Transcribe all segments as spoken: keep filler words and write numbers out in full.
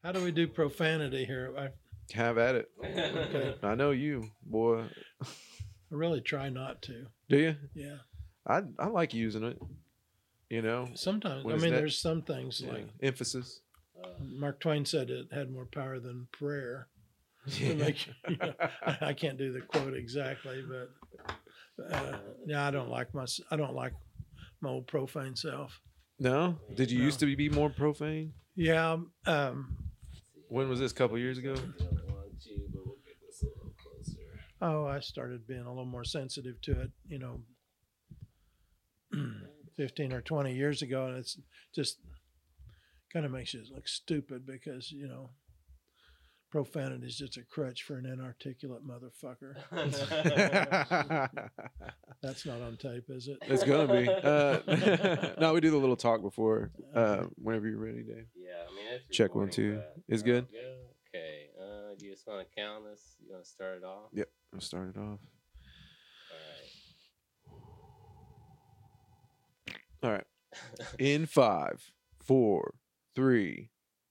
How do we do profanity here? I, Have at it. okay. I know you, boy. I really try not to. Do you? Yeah. I I like using it. You know, Sometimes. When I is mean, that- there's some things yeah. like emphasis. Uh, Mark Twain said it had more power than prayer. To make, you know, I, I can't do the quote exactly, but uh, yeah, I don't like my I don't like my old profane self. No? Did you No. used to be more profane? Yeah. Um, When was this? A couple years ago? I don't want you, but we'll get this a little closer. oh, I started being a little more sensitive to it. You know, fifteen or twenty years ago, and it's just kind of makes you look stupid because you know profanity is just a crutch for an inarticulate motherfucker. That's not on tape, is it? It's gonna be. Uh, no, we do the little talk before. Uh, whenever you're ready, Dave. Yeah, I mean, it's Check one, recording, two. but- It's good? Good. Okay. Uh, do you just want to count this? You want to start it off? Yep. I'll start it off. All All right. In five, four, three.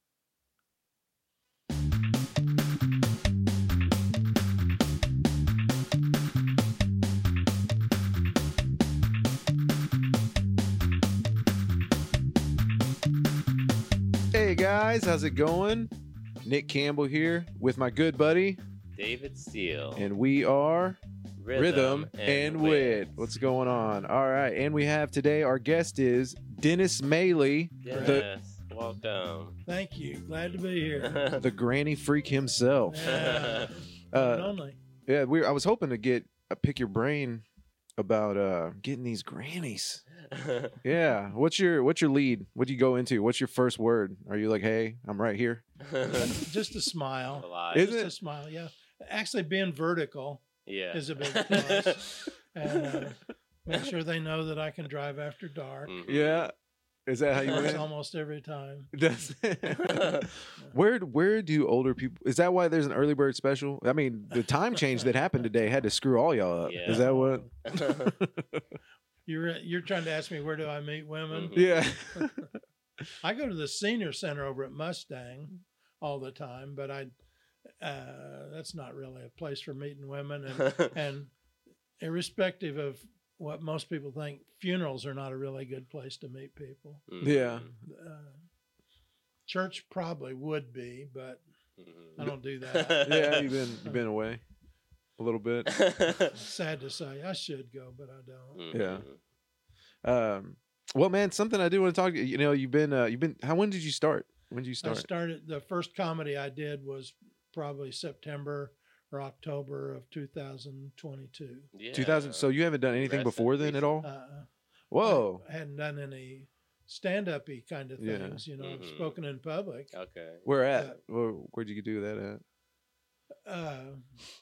Hey guys, how's it going? Nick Campbell here with my good buddy, David Steele. and we are Rhythm and Wit. What's going on? All right, and we have today our guest is Dennis Maley, Yes. the Welcome. Thank you. Glad to be here. the granny freak himself. Yeah. Uh, only. yeah, we. I was hoping to get uh, pick your brain about uh getting these grannies. Yeah, what's your what's your lead? What do you go into? What's your first word? Are you like, hey, I'm right here? Just a smile. Alive. Is Just it? a smile. Yeah. Actually, being vertical Yeah. is a big plus. And uh, make sure they know that I can drive after dark. Mhm. Yeah, is that how you Works win? almost every time. Does where where do older people? Is that why there's an early bird special? I mean, the time change that happened today had to screw all y'all up. Yeah. Is that what? You're you're trying to ask me where do I meet women? Mhm. Yeah. I go to the senior center over at Mustang all the time, but I uh, that's not really a place for meeting women. And and irrespective of what most people think, funerals are not a really good place to meet people. Mhm. Yeah. Uh, church probably would be, but Mhm. I don't do that. Yeah, you've been you've been away a little bit. Sad to say, I should go, but I don't. Yeah. Mhm. Um, well, man, something I do want to talk. You know, you've been uh, you've been. How when did you start? When did you I start? started the first comedy I did was probably September or October of two thousand twenty-two. Yeah. two thousand. So you haven't done anything Recent- before then at all? Uh, Whoa. I hadn't done any stand-up-y kind of Yeah. things, you know, I've Mhm. spoken in public. Okay. Where at? Where, where'd you do that at? Uh,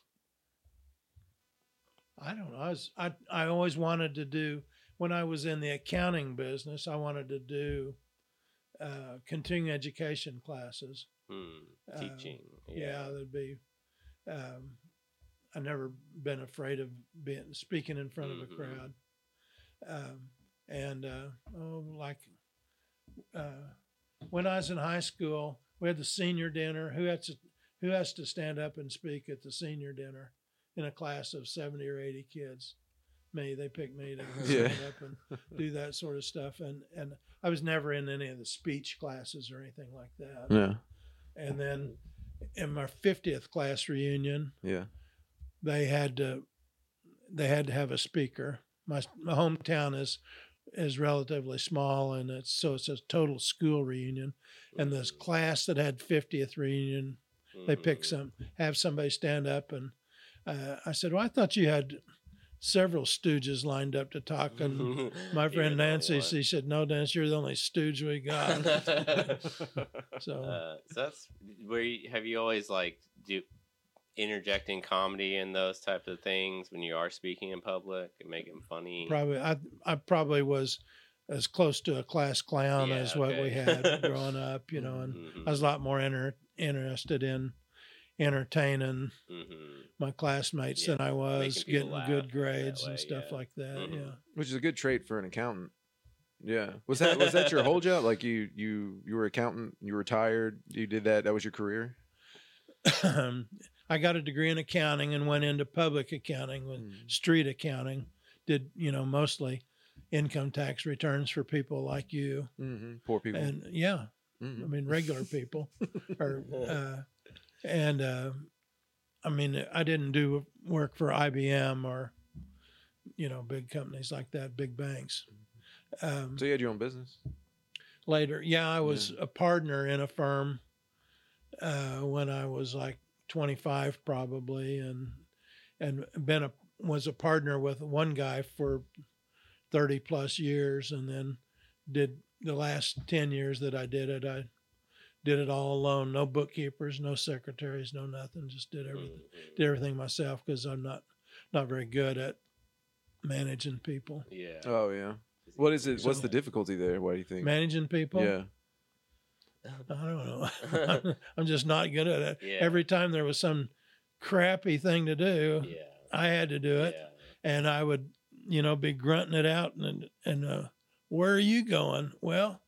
I don't know. I was I I always wanted to do when I was in the accounting business. I wanted to do uh, continuing education classes. Hmm. Uh, Teaching. Yeah, that'd be. Um, I've never been afraid of being speaking in front of a Mhm. crowd, um, and uh, oh, like uh, when I was in high school, we had the senior dinner. Who has to who has to stand up and speak at the senior dinner in a class of seventy or eighty kids? Me. They picked me to Yeah. stand up and do that sort of stuff. And and I was never in any of the speech classes or anything like that. Yeah. And then in my fiftieth class reunion, Yeah. they had to they had to have a speaker. My my hometown is is relatively small, and it's so it's a total school reunion. And this class that had fiftieth reunion, they pick some have somebody stand up, and uh, I said, "Well, I thought you had several stooges lined up to talk." And my friend Nancy, she said, "No, Dennis, you're the only stooge we got." So Uh, so that's where you, have you always like do interjecting comedy and those types of things when you are speaking in public and making them funny? probably I I probably was as close to a class clown Yeah, as what we okay. had growing up, you know, and Mhm. I was a lot more inter- interested in entertaining Mhm. my classmates Yeah, than I was making people getting laugh good that grades way, and stuff yeah. like that. Mhm. Yeah. Which is a good trait for an accountant. Yeah. Was that was that your whole job? Like you you you were accountant, you retired, you did that. That was your career. I got a degree in accounting and went into public accounting with Mm. street accounting. Did you know mostly income tax returns for people like you Mm-hmm. Poor people. and yeah, Mhm. I mean regular people, or uh, and uh, I mean I didn't do work for I B M or you know big companies like that, big banks. Um, So you had your own business. later, yeah, I was a partner in a firm uh, when I was like twenty-five probably, and and been a was a partner with one guy for thirty plus years, and then did the last ten years that I did it, I did it all alone, no bookkeepers, no secretaries, no nothing, just did everything Mhm. did everything myself because I'm not not very good at managing people. Yeah. Oh yeah. What is it? What's So- the difficulty there? What do you think? Managing people, Yeah. I don't know. I'm just not good at it. Yeah. Every time there was some crappy thing to do, Yeah. I had to do it, Yeah. and I would, you know, be grunting it out. And and uh, where are you going? Well,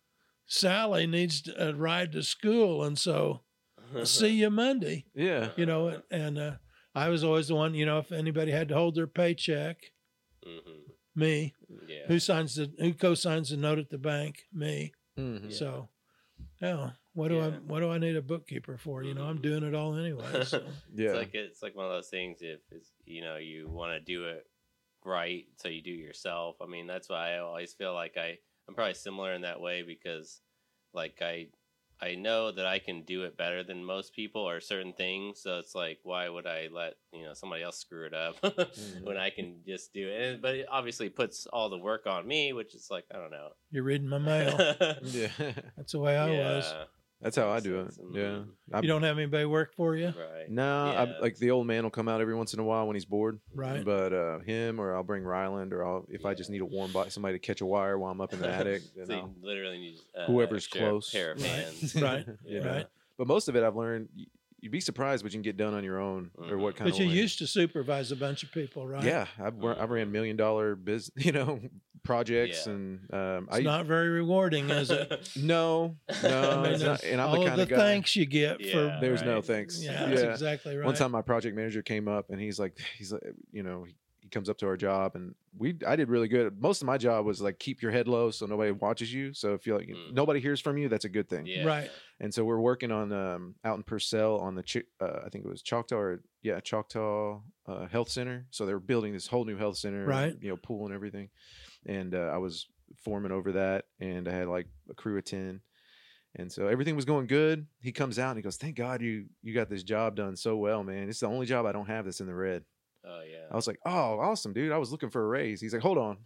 Sally needs to, a ride to school, and so see you Monday. Yeah. You know, and uh, I was always the one. You know, if anybody had to hold their paycheck, Mhm. me. Yeah. Who signs the who co-signs the note at the bank? Me. Mm-hmm. Yeah. So, yeah. What do I Yeah. what do I need a bookkeeper for? You know, I'm Mhm. doing it all anyway. So. Yeah. It's like it's like one of those things. If it's, you know you want to do it right, so you do it yourself. I mean, that's why I always feel like I I'm probably similar in that way because, like I I know that I can do it better than most people or certain things. So it's like, why would I let you know somebody else screw it up when I can just do it? And, but it obviously puts all the work on me, which is like I don't know. You're reading my mail. Yeah. That's the way I was. Yeah, That's how I makes do it. sense. Yeah. Mhm. I, You don't have anybody work for you, Right. no, Yeah. I, like the old man will come out every once in a while when he's bored. right? But uh, him or I'll bring Ryland or I'll if I just Yeah. need a warm body, somebody to catch a wire while I'm up in the attic. Then So you I'll- literally need uh, Whoever's a pair- close. pair of Right. hands. Right. you Yeah. know? Right. But most of it I've learned. y- You'd be surprised what you can get done on your own or what Mhm. kind But of. you used to supervise a bunch of people, right? Yeah, I've, wor- I've ran million dollar business, you know, projects Yeah. and um, It's I not very rewarding, is it? no, no, I mean, it's not, and I'm all the of kind the of guy. thanks you get for Yeah. There's no right. thanks. yeah, that's exactly right. One time my project manager came up and he's like, he's like, you know, he, he comes up to our job and we, I did really good. Most of my job was like, keep your head low so nobody watches you. So if you like, Mm. nobody hears from you, that's a good thing. Yeah. Right. And so we're working on, um, out in Purcell on the, Chi- uh, I think it was Choctaw or yeah, Choctaw, uh, Health Center. So they were building this whole new health center, Right. you know, pool and everything. And, uh, I was foreman over that and I had like a crew of ten. And so everything was going good. He comes out and he goes, "Thank God you you got this job done so well, man. It's the only job I don't have that's in the red." Oh yeah. I was like, "Oh, awesome, dude. I was looking for a raise." He's like, "Hold on."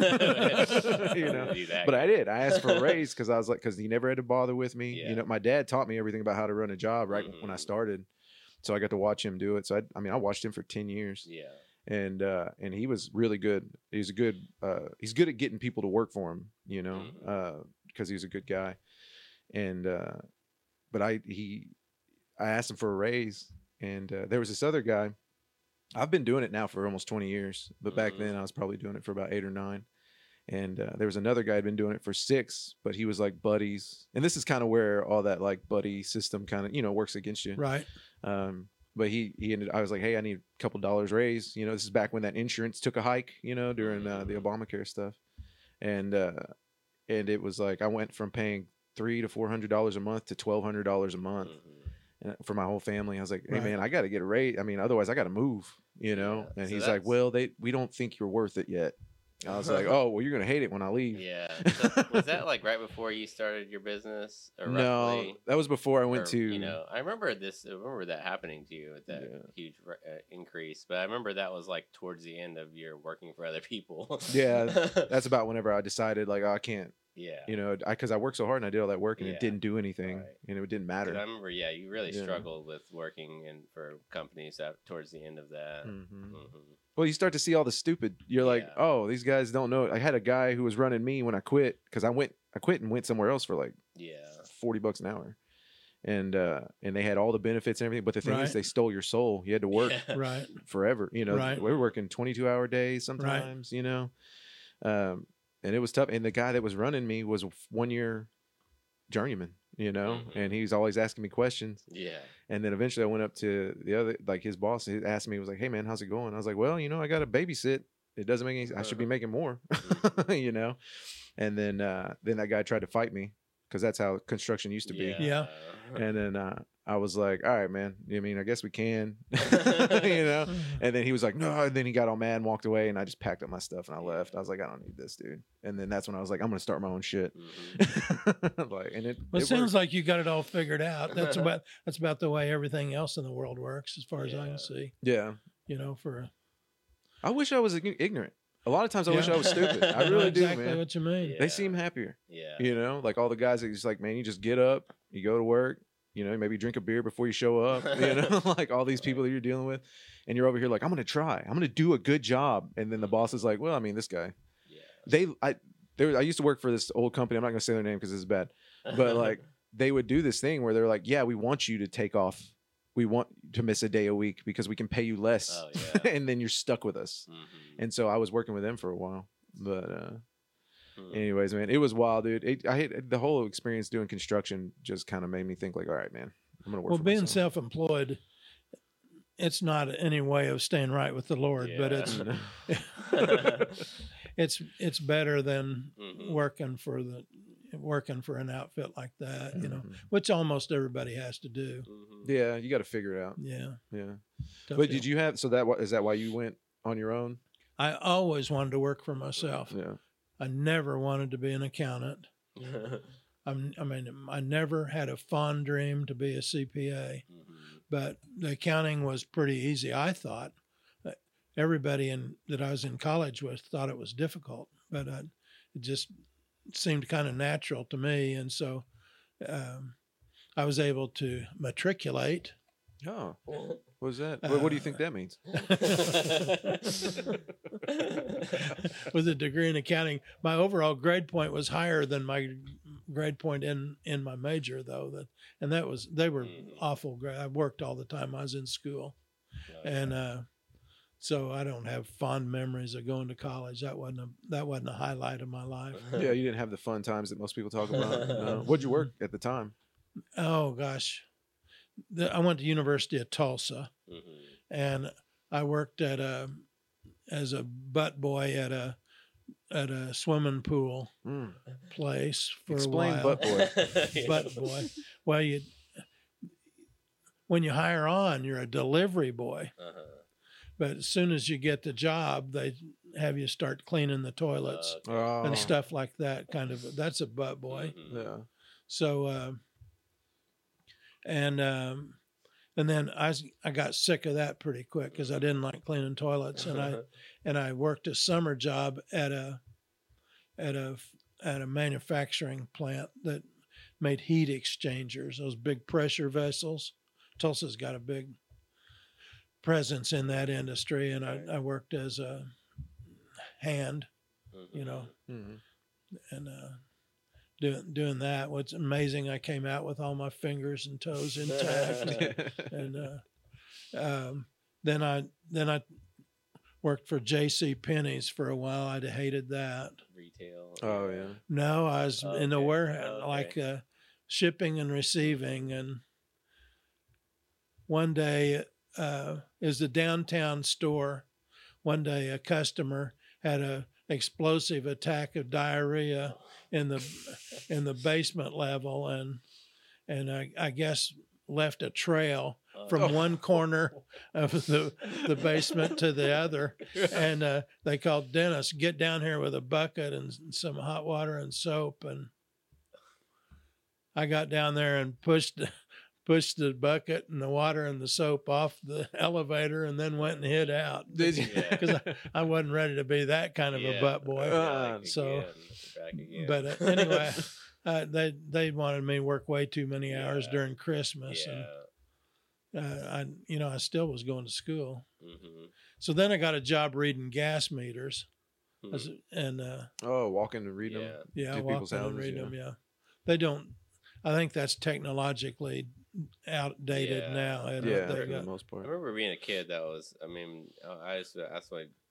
you know. Do that. But I did. I asked for a raise because I was like, because he never had to bother with me. Yeah. You know, my dad taught me everything about how to run a job right when I Mhm. started. So I got to watch him do it. So I, I mean, I watched him for ten years, Yeah. and uh, and he was really good. He's a good. Uh, he's good at getting people to work for him. You know, Mhm. because he's a good guy. And uh, but I he, I asked him for a raise, and uh, there was this other guy. I've been doing it now for almost twenty years, but back Mhm. then I was probably doing it for about eight or nine. And uh, there was another guy who'd been doing it for six, but he was like buddies. And this is kind of where all that like buddy system kind of, you know, works against you. Right. Um, but he, he ended, I was like, "Hey, I need a couple dollars raise." You know, this is back when that insurance took a hike, you know, during uh, the Obamacare stuff. And, uh, and it was like, I went from paying three to four hundred dollars a month to twelve hundred dollars a month. Mhm. And for my whole family. I was like, "Hey Right. man, I got to get a raise. I mean, otherwise I got to move," you know? Yeah, And so he's like, that's- "Well, they, we don't think you're worth it yet." I was like, "Oh, well, you're going to hate it when I leave." Yeah. So was that like right before you started your business? Or No, roughly? that was before I went Or, to, you know, I remember this. I remember that happening to you with that Yeah. huge uh, increase. But I remember that was like towards the end of your working for other people. Yeah, that's about whenever I decided like, oh, I can't, yeah. you know, I, cause I worked so hard and I did all that work and Yeah. it didn't do anything Right. and it didn't 'Cause matter. I remember, yeah, you really Yeah. struggled with working and for companies that towards the end of that. Mhm. Mhm. Well, you start to see all the stupid. You're like, Yeah. "Oh, these guys don't know." I had a guy who was running me when I quit because I went, I quit and went somewhere else for like Yeah. forty bucks an hour, and uh, and they had all the benefits and everything. But the thing Right. is, they stole your soul. You had to work Yeah. Right. forever. You know, Right. we were working twenty-two hour days sometimes. You know, um, and it was tough. And the guy that was running me was a one year journeyman, you know, Mhm. and he was always asking me questions. Yeah. And then eventually I went up to the other, like his boss, he asked me, he was like, "Hey man, how's it going?" I was like, "Well, you know, I got to babysit. It doesn't make any, I should be making more," you know? And then, uh, then that guy tried to fight me because that's how construction used to be. Yeah. And then, uh, I was like, "All right, man. I mean, I guess we can," you know? And then he was like, "No." And then he got all mad and walked away. And I just packed up my stuff and I left. I was like, "I don't need this, dude." And then that's when I was like, "I'm going to start my own shit." Mhm. Like, and it, Well, it, it sounds worked. like you got it all figured out. That's about that's about the way everything else in the world works, as far as I Yeah. can see. Yeah. You know, for I wish I was ig- ignorant. A lot of times I wish Yeah. I was stupid. I I know really exactly do, man. what you mean. Yeah. They seem happier. Yeah. You know, like all the guys that just like, man, you just get up, you go to work, you know, maybe drink a beer before you show up, you know, like all these people that you're dealing with. And you're over here like, I'm going to try, I'm going to do a good job. And then the boss is like, well, I mean, this guy, Yeah. they, I, there, I used to work for this old company. I'm not going to say their name because it's bad, but like they would do this thing where they're like, yeah, we want you to take off. We want to miss a day a week because we can pay you less. Oh, yeah. And then you're stuck with us. Mhm. And so I was working with them for a while, but, uh, Mhm. anyways, man, it was wild, dude. It, I hate the whole experience doing construction. Just kind of made me think, like, all right, man, I'm gonna work. Well, for being myself. self-employed, it's not any way of staying right with the Lord, but Yeah. it's Mhm. it's it's better than Mhm. working for the working for an outfit like that, you know, Mhm. which almost everybody has to do. Mhm. Yeah, you got to figure it out. Yeah. Yeah, tough but deal. did you have? So that wa- is that why you went on your own? I always wanted to work for myself. Yeah. I never wanted to be an accountant. I'm, I mean, I never had a fond dream to be a C P A, Mhm. but the accounting was pretty easy. I thought Uh, everybody in that I was in college with thought it was difficult, but I, it just seemed kind of natural to me, and so um, I was able to matriculate. Oh, what was that? what, what do you think that means? With a degree in accounting. My overall grade point was higher than my grade point in in my major, though. That and that was they were Mhm. awful. Gra- I worked all the time I was in school, and uh, so I don't have fond memories of going to college. That wasn't a that wasn't a highlight of my life. Yeah, you didn't have the fun times that most people talk about. No. What'd you work at the time? Oh gosh, the, I went to University of Tulsa, Mhm. and I worked at a as a butt boy at a at a swimming pool Mm. place for Explain a while. butt boy. Butt boy. Well, you when you hire on, you're a delivery boy, Uh-huh. but as soon as you get the job, they have you start cleaning the toilets Okay. Oh, and stuff like that. Kind of that's a butt boy. Mhm. Yeah. So, uh, and um, and then I s- I got sick of that pretty quick because I didn't like cleaning toilets, and I and I worked a summer job at a at a at a manufacturing plant that made heat exchangers, those big pressure vessels. Tulsa's got a big presence in that industry, and I, I worked as a hand, you know, Mhm. and uh, doing doing that. What's amazing, I came out with all my fingers and toes intact, and uh, um, then I then I worked for J C Penney's for a while. I hated that. Retail. Oh yeah. No, I was in the Okay, warehouse, okay. like uh, shipping and receiving. And one day, uh, is the downtown store. One day, a customer had a explosive attack of diarrhea in the in the basement level, and and I, I guess left a trail Uh, from one corner of the the basement to the other. And uh, they called Dennis, get down here with a bucket and some hot water and soap. And I got down there and pushed pushed the bucket and the water and the soap off the elevator, and then went and hid out. Did you? Yeah. Because I, I wasn't ready to be that kind of Yeah. a butt boy. Uh, Back so- again, back again. But uh, anyway, uh, they they wanted me to work way too many hours Yeah. during Christmas, yeah. and uh, I you know I still was going to school. Mm-hmm. So then I got a job reading gas meters, Hmm. as- and uh, Oh, walking and reading Yeah. them. yeah, To I people's walked in and houses, read yeah. them. Yeah, they don't. I think that's technologically outdated Yeah. now. and Yeah, they for the got- most I part. remember being a kid. That was. I mean, I used to ask my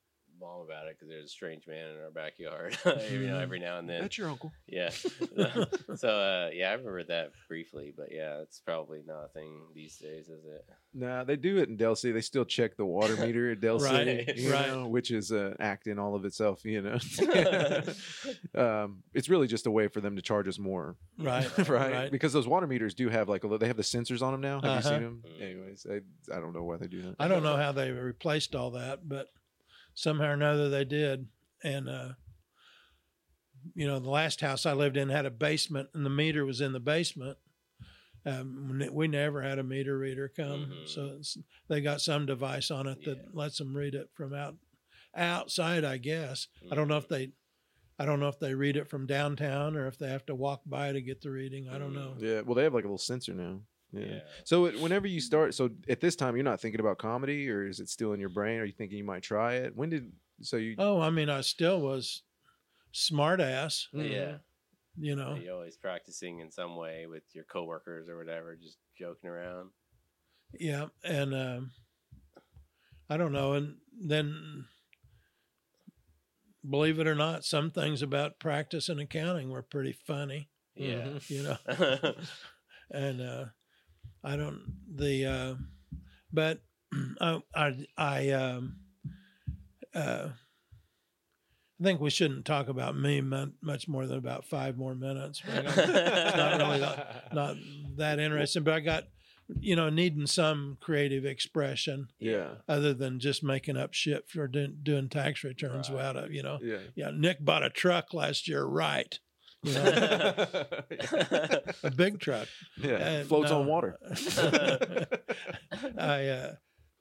mom about it because there's a strange man in our backyard. you know, every now and then. That's your uncle. Yeah. so uh, yeah, I remember that briefly, but yeah, it's probably not a thing these days, is it? Nah, they do it in Del City. They still check the water meter at Del Right, City, you right. know, which is an act in all of itself. You know, um, it's really just a way for them to charge us more, Right. right? Right. Because those water meters do have like a, li- they have the sensors on them now. Have Uh-huh. you seen them? Mm. Anyways, I, I don't know why they do that. I don't know how they replaced all that, but somehow or another they did. And, uh, you know, the last house I lived in had a basement and the meter was in the basement. Um, we never had a meter reader come. Mhm. So it's, they got some device on it that Yeah. lets them read it from out outside, I guess. I don't know if they, I don't know if they read it from downtown or if they have to walk by to get the reading. I don't know. Yeah, well, they have like a little sensor now. Yeah. Yeah. So it, whenever you start, so at this time, you're not thinking about comedy, or is it still in your brain? Are you thinking you might try it? When did so you? Oh, I mean, I still was smart ass, Mhm. Yeah. you know. You're always practicing in some way with your coworkers or whatever, just joking around. Yeah, and um, I don't know, and then believe it or not, some things about practice and accounting were pretty funny, Yeah. Mhm. you know. And uh, I don't the, uh, but I I I um, uh, I think we shouldn't talk about me mu- much more than about five more minutes. But I got- it's not really that, not that interesting, but I got, you know, needing some creative expression Yeah. other than just making up shit for doing, doing tax returns Right. without a, you know, Yeah. yeah, Nick bought a truck last year, right? You know, a big truck. Yeah. And, Floats no. on water. I, uh,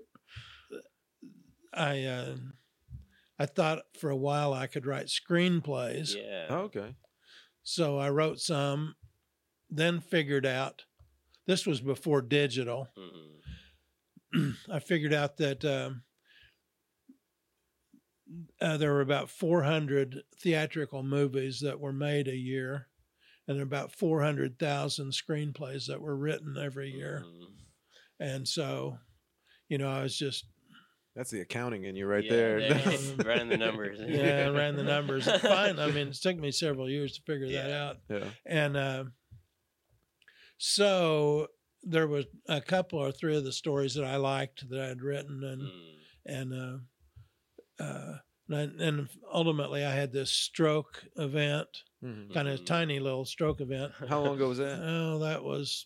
I, uh, I thought for a while I could write screenplays. Yeah. Oh, okay. So I wrote some, then figured out this was before digital. Mhm. I figured out that um, uh, there were about four hundred theatrical movies that were made a year, and about four hundred thousand screenplays that were written every year. Mhm. And so, you know, I was just, That's the accounting in you right Yeah, there. there- ran the numbers. yeah, I ran the numbers. Fine. I mean, it took me several years to figure that Yeah. out. Yeah. And uh, so there was a couple or three of the stories that I liked that I'd written, and Mm. and uh, uh, and, I, and ultimately I had this stroke event, Mhm. kind of Mhm. tiny little stroke event. How long ago was that? Oh, that was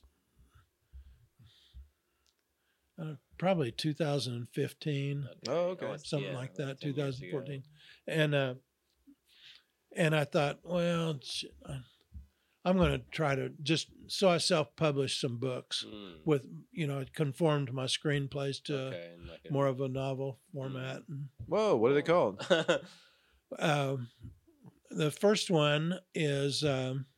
uh, probably two thousand fifteen. Oh, okay. it's- Something yeah, like that's that, ten years ago. twenty fourteen, and uh, and I thought, well, shit, I- I'm going to try to just so I self-published some books Mm. with, you know, it conformed my screenplays to Okay, and like a- more of a novel format. And, Whoa, what are they called? um, the first one is um,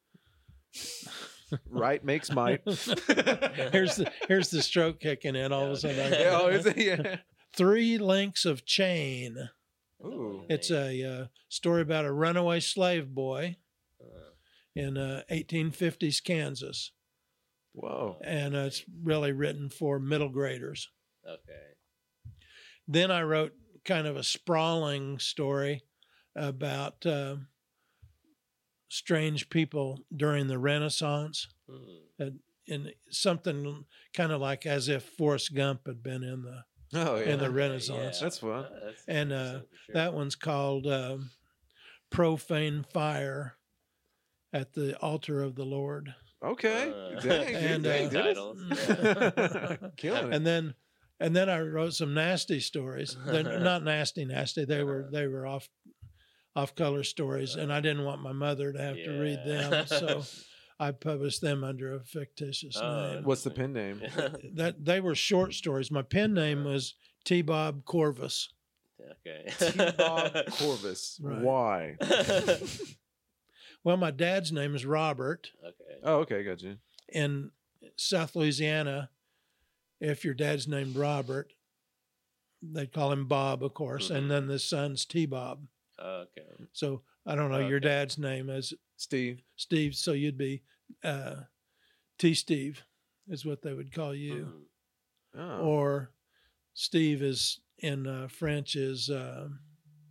Right makes might. here's the here's the stroke kicking in all of a sudden. I Yeah, get- oh, is it? Yeah. Three Links of Chain. Ooh. It's a uh, story about a runaway slave boy Uh, in uh, eighteen fifties Kansas, Whoa. and uh, it's really written for middle graders. okay. Then I wrote kind of a sprawling story about uh, strange people during the Renaissance, Mm. and something kind of like as if Forrest Gump had been in the. Oh, yeah. In the Okay, Renaissance. That's fun. Uh, that's And, uh, interesting for sure. That one's called um, Profane Fire at the Altar of the Lord. Okay. Uh, Dang, and, dang, uh, did it? titles. Killing it. And then and then I wrote some nasty stories. They're not nasty, nasty. They were they were off off color stories, and I didn't want my mother to have to read Yeah. them, so I published them under a fictitious Oh, name. What's the pen name? That they were short stories. My pen name was T. Bob Corvus. okay. T-Bob Corvus. Right. Why? Well, my dad's name is Robert. okay. Oh, okay, got you. In South Louisiana, if your dad's named Robert, they'd call him Bob, of course, Mhm. and then the son's T. Bob. Okay. So I don't know. Your Okay. dad's name is Steve. Steve, so you'd be uh, T. Steve, is what they would call you, Mhm. Oh. or Steve is in uh, French is uh,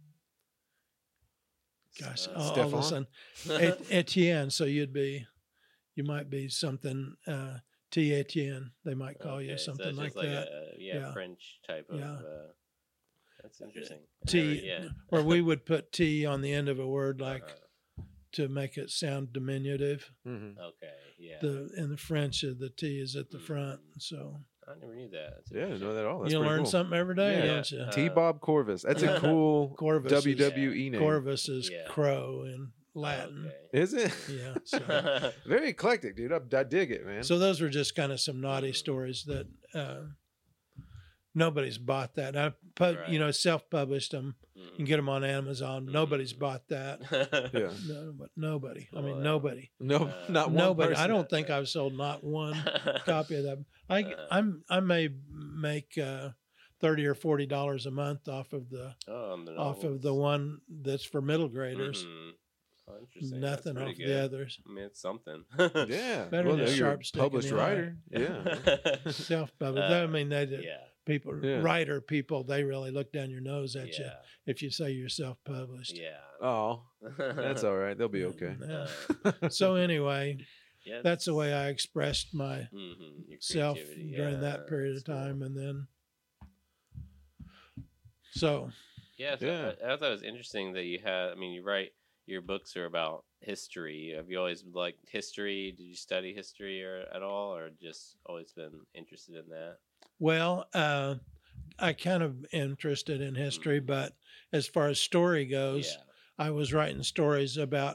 gosh, Uh, all, all of Stefan? a sudden, Et- Etienne. So you'd be, you might be something uh, T. Etienne. They might call okay, you so something it's like just like that. A, yeah, Yeah. French type of. Yeah. Uh, that's interesting. I T, never- yeah. where we would put T on the end of a word, like Uh-huh. to make it sound diminutive. Mhm. Okay. Yeah. The in the French, uh, the T is at the front. Mm. So I never knew that. That's Yeah, I didn't interesting. know that at all. That's you pretty learn cool. something every day, Yeah. don't you? Uh, T. Bob Corvus. That's a yeah. cool Corvus W is- W E name. Corvus is Yeah. crow in Latin. Okay. Is it? Yeah. So, Very eclectic, dude. I, I dig it, man. so those were just kind of some naughty stories that uh, nobody's bought that. I put, Right. you know, self-published them. You can Mhm. get them on Amazon. Nobody's bought that. yeah. No, but nobody. I mean, Well, nobody. No, Uh, not one Nobody. I person. don't think I've sold not one copy of that. I Uh. I'm I may make uh, thirty or forty dollars a month off of the Oh, on the off of the novels. one that's for middle graders. Mhm. Oh, interesting. Nothing That's off pretty the good. others. I mean, it's something. Yeah. Better well, than a you're sharp a stick in published the eye. writer. Yeah. Self-published. Uh, I mean, they yeah. people Yeah. writer people they really look down your nose at you Yeah. if you say you're self-published. Yeah. Oh, that's all right. They'll be okay. Yeah. Uh, So anyway, yeah, that's the way I expressed my mhm, your self creativity. during Yeah, that period of that's cool. time, and then so Yeah, so Yeah. I, I thought it was interesting that you had. I mean, you write your books are about history. Have you always liked history? Did you study history or at all, or just always been interested in that? well, uh, I kind of interested in history, but as far as story goes, Mm. Yeah, I was writing stories about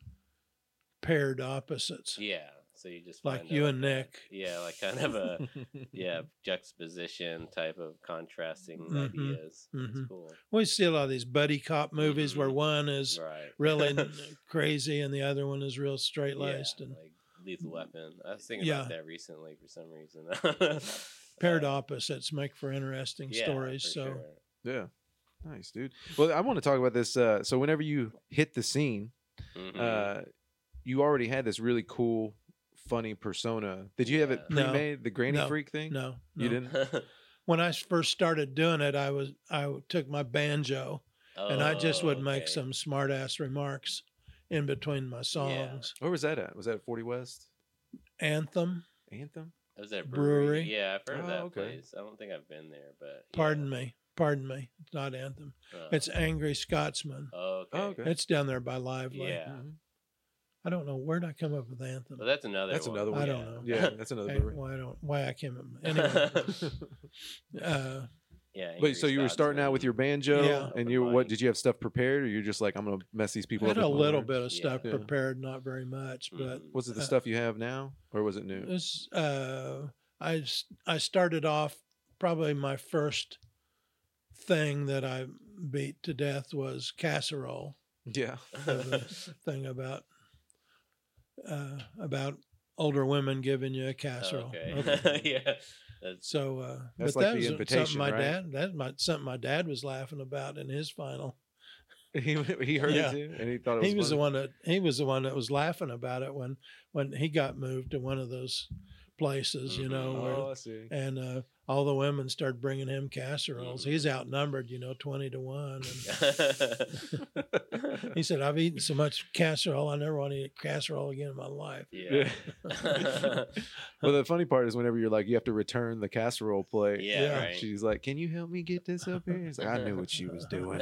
paired opposites, yeah. So you just like find you out and that- Nick. Yeah, like kind of a yeah juxtaposition type of contrasting Mhm, ideas. mhm. That's cool. We see a lot of these buddy cop movies where Mhm. one is Right. really n- crazy and the other one is real straight yeah, laced, and like Lethal Weapon. I was thinking Yeah. about that recently for some reason. paired Uh, opposites make for interesting yeah, stories. for So sure. Yeah. Nice, dude. Well, I want to talk about this. Uh, so whenever you hit the scene, Mhm. uh, you already had this really cool, funny persona. Did you have it Yeah. No. pre-made, the granny No. freak thing? no, You no. didn't? When I first started doing it, I was I took my banjo and I just would Oh, make okay. some smart ass remarks in between my songs. Where was that at? Was that at forty West? Anthem, Anthem? It was that Brewery. brewery. Yeah, I've heard of Oh, that okay. place. I don't think I've been there, but yeah. pardon me, pardon me, it's not Anthem. Oh. It's Angry Scotsman. Oh, okay. Oh, okay. It's down there by Lively. Yeah. Mhm. I don't know where did I come up with Anthem. Well, that's another. That's one. another one. I don't know. Yeah, that's another Hey, brewery. why I don't why I came up anyway. Uh, Yeah. But Angry so you were starting out with your banjo, Yeah. and you what? Did you have stuff prepared, or you're just like, I'm gonna mess these I people had up? a with my little words? bit of stuff Yeah. prepared, not very much, but Mhm. Was it the uh, stuff you have now, or was it new? This, uh, I s- I started off probably my first thing that I beat to death was casserole. Yeah. The thing about uh, about older women giving you a casserole. Okay. Okay. yeah. That's So, uh, That's but like that the was invitation, something my right? dad that my something my dad was laughing about in his final. he he heard Yeah. it too, and he thought it was. He was the funny. one that he was the one that was laughing about it when when he got moved to one of those places, you know, Mhm. where Oh, I see. and uh, all the women started bringing him casseroles. Mhm. He's outnumbered, you know, twenty to one. And he said, "I've eaten so much casserole, I never want to eat casserole again in my life." yeah. Well, the funny part is whenever you're like, you have to return the casserole plate. Yeah, Yeah. right. She's like, "Can you help me get this up here?" He's like, "I knew what she was doing."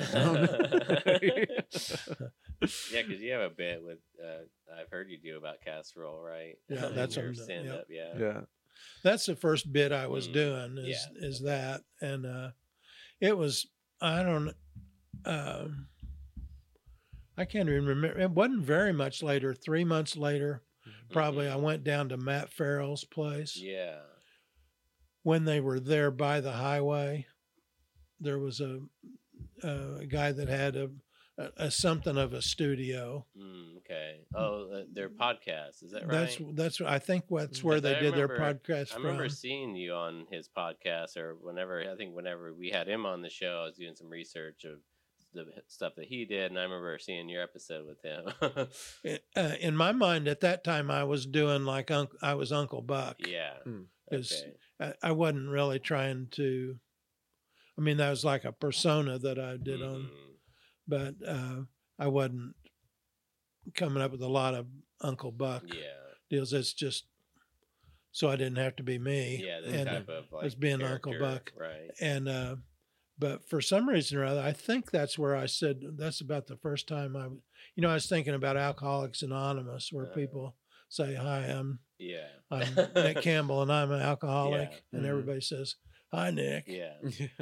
Yeah, because you have a bit with uh, I've heard you do about casserole, right? Yeah, In that's your what I'm doing, stand yeah. up. Yeah. yeah. That's the first bit I was Mm, doing is yeah, is okay. that, and uh, it was I don't um, I can't even remember. It wasn't very much later. Three months later, probably, I Mhm. went down to Matt Farrell's place. Yeah. When they were there by the highway, there was a, a guy that had a, a, a something of a studio. Mm, okay. Oh, uh, their podcast is that right? That's that's I think that's where Because they I did their remember- podcast I remember from. seeing you on his podcast, or whenever I think whenever we had him on the show, I was doing some research of the stuff that he did, and I remember seeing your episode with him. Uh, in my mind, at that time, I was doing like Unc I was Uncle Buck. yeah. Mm. 'Cause Okay. I, I wasn't really trying to. I mean, that was like a persona that I did on, Mhm. but uh, I wasn't coming up with a lot of Uncle Buck Yeah. deals. It's just so I didn't have to be me. Yeah. This and, type of like as being Uncle character, Buck. right? And uh, but for some reason or other, I think that's where I said that's about the first time I, you know, I was thinking about Alcoholics Anonymous, where Uh. people say, "Hi, I'm Yeah. I'm Nick Campbell, and I'm an alcoholic," Yeah. and Mhm. everybody says, "Hi, Nick." Yeah.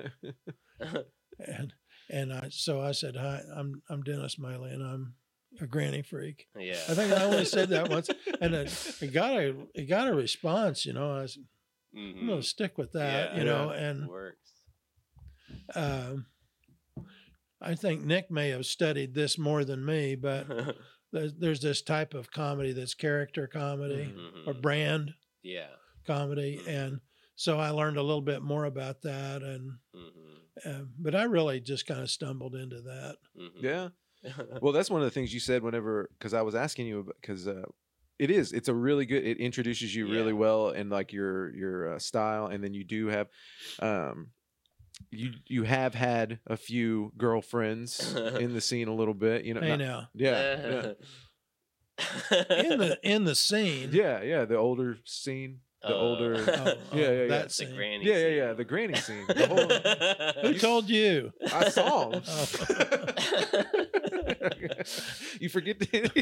And and I so I said, "Hi, I'm I'm Dennis Maley, and I'm a granny freak." Yeah. I think I only said that once, and it, it got a it got a response. You know, I was, Mhm. I'm gonna stick with that. Yeah. You know, and works. um, I think Nick may have studied this more than me, but there's, there's this type of comedy that's character comedy Mhm. or Mhm. brand Yeah. comedy, Mhm. and so I learned a little bit more about that. And Mhm. uh, but I really just kind of stumbled into that. Mhm. Yeah. Well, that's one of the things you said whenever, because I was asking you, because uh, it is, it's a really good, it introduces you really Yeah. well and like your your uh, style, and then you do have, um, you you have had a few girlfriends in the scene a little bit, you know. Hey not- now, yeah, in the in the scene, yeah, yeah, yeah, the older scene, the Oh. older, Oh, yeah, yeah, yeah. that the scene. granny. yeah, yeah, scene. yeah, the granny scene. The whole, Who told you? I saw him. Oh. You forget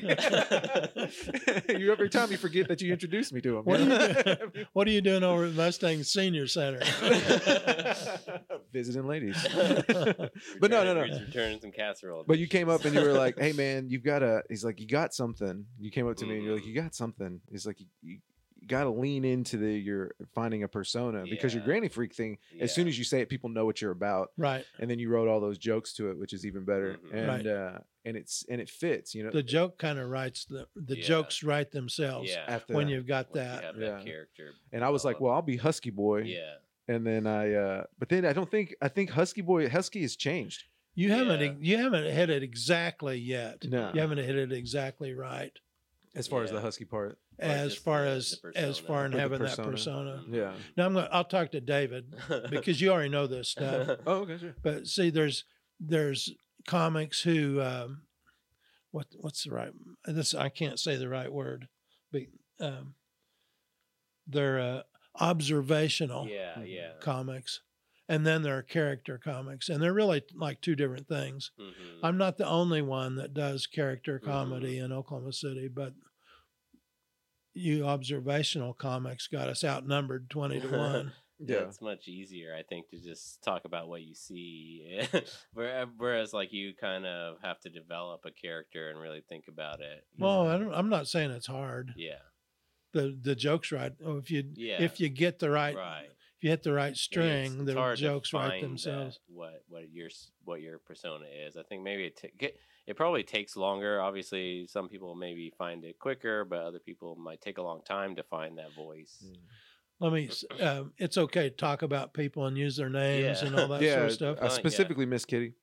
that you every time you forget that you introduced me to him. What are you doing? What are you doing over at Mustang Senior Center? Visiting ladies. But no, no, no. He's returning some casserole. But you came up and you were like, "Hey, man, you've got to." He's like, "You got something." You came up to me and you're like, Mhm. "You got something." He's like, "You, you, you got to lean into the you're finding a persona because your Yeah. granny freak thing. As soon Yeah. as you say it, people know what you're about." Right. And then you wrote all those jokes to it, which is even better. Mhm. And Right. uh, and it's and it fits, you know. The joke kind of writes the the Yeah. jokes write themselves Yeah. after when that. you've got Once you that. have Yeah. that character. And I was like, developed. "Well, I'll be Husky Boy." Yeah. And then I, uh, but then I don't think I think Husky Boy Husky has changed. You haven't Yeah. you haven't hit it exactly yet. No, You haven't hit it exactly right as far as Yeah. the Husky part. Or as just far the- as the as persona. far in Or the having that persona. persona. Mhm. Yeah. Now I'm gonna I'll talk to David because you already know this stuff. Oh, okay, sure. But see, there's there's comics who um, what what's the right this I can't say the right word, but um, they're uh, observational yeah. Mhm. Yeah. comics, and then there are character comics, and they're really like two different things. Mhm. I'm not the only one that does character comedy Mm-hmm. in Oklahoma City, but you observational comics got us outnumbered twenty to one. Yeah, Yeah. it's much easier, I think, to just talk about what you see. Where- Whereas, like, you kind of have to develop a character and really think about it. you Well, know? I don't, I'm not saying it's hard. yeah, The the jokes right. Oh, if you yeah, if you get the right, right. if you hit the right It's- string, it's the hard to jokes write find themselves. that, what what your s- what your persona is. I think maybe it ta- get, it probably takes longer. Obviously, some people maybe find it quicker, but other people might take a long time to find that voice. Mm. Let me. s- Um, it's okay to talk about people and use their names Yeah. and all that yeah, sort of stuff. uh, yeah. specifically Miss Kitty.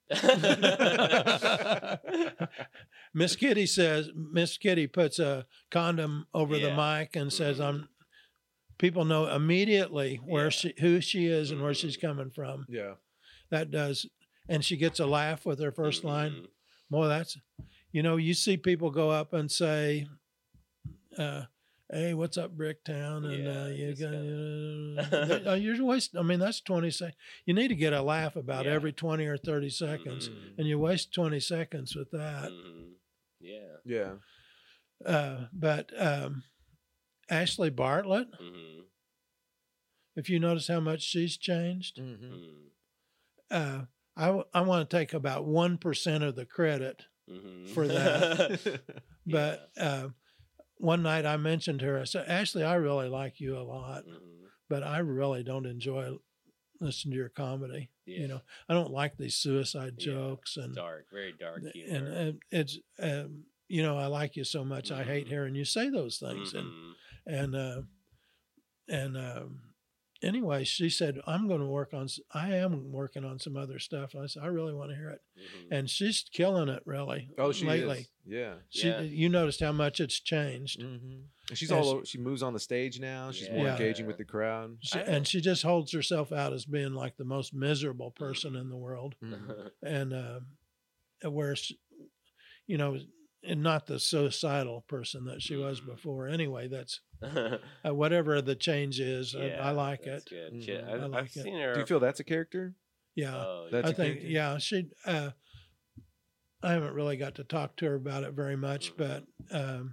Miss Kitty says Miss Kitty puts a condom over the Yeah. mic and says, Mhm. "I'm." People know immediately where Yeah. she, who she is, and where she's Mhm. coming from. Yeah. That does, and she gets a laugh with her 1st line. Mhm. Boy, that's, you know, you see people go up and say, uh, "Hey, what's up, Bricktown?" And Yeah, uh, you just go, kinda- uh, you're wasting. I mean, that's twenty seconds. You need to get a laugh about Yeah. every twenty or thirty seconds, Mhm. and you waste twenty seconds with that. Mhm. Yeah. Yeah. Uh, but um, Ashley Bartlett, hmm if you notice how much she's changed, Mm-hmm. Mm. uh, I, w- I want to take about one percent of the credit. hmm For that. But uh, one night I mentioned to her, I said, "Ashley, I really like you a lot, hmm but I really don't enjoy listening to your comedy. Yeah. You know, I don't like these suicide Yeah. jokes and dark, very dark humor. and, and it's um, you know, I like you so much. I hate Mhm. hearing you say those things." Mhm. And and uh, and um, anyway, she said, "I'm going to work on. s- I am working on some other stuff." And I said, "I really want to hear it." Mhm. And she's killing it, really. Oh, she lately. is. Yeah. She, Yeah. you noticed how much it's changed. Mm-hmm. And she's Yeah, all she- over. She moves on the stage now. She's more Yeah. engaging with the crowd. She, I- and she just holds herself out as being like the most miserable person in the world. Mhm. And uh, where, she, you know, and not the suicidal person that she was Mhm. before. Anyway, that's uh, whatever the change is. I, I like that's it. Good. Mhm. She, I, I I've like it. seen her. Do you feel that's a character? Yeah, Oh, That's I a think. character? Yeah, she. Uh, I haven't really got to talk to her about it very much, Mhm. but um,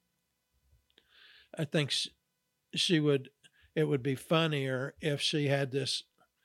I think she, she would. It would be funnier if she had this.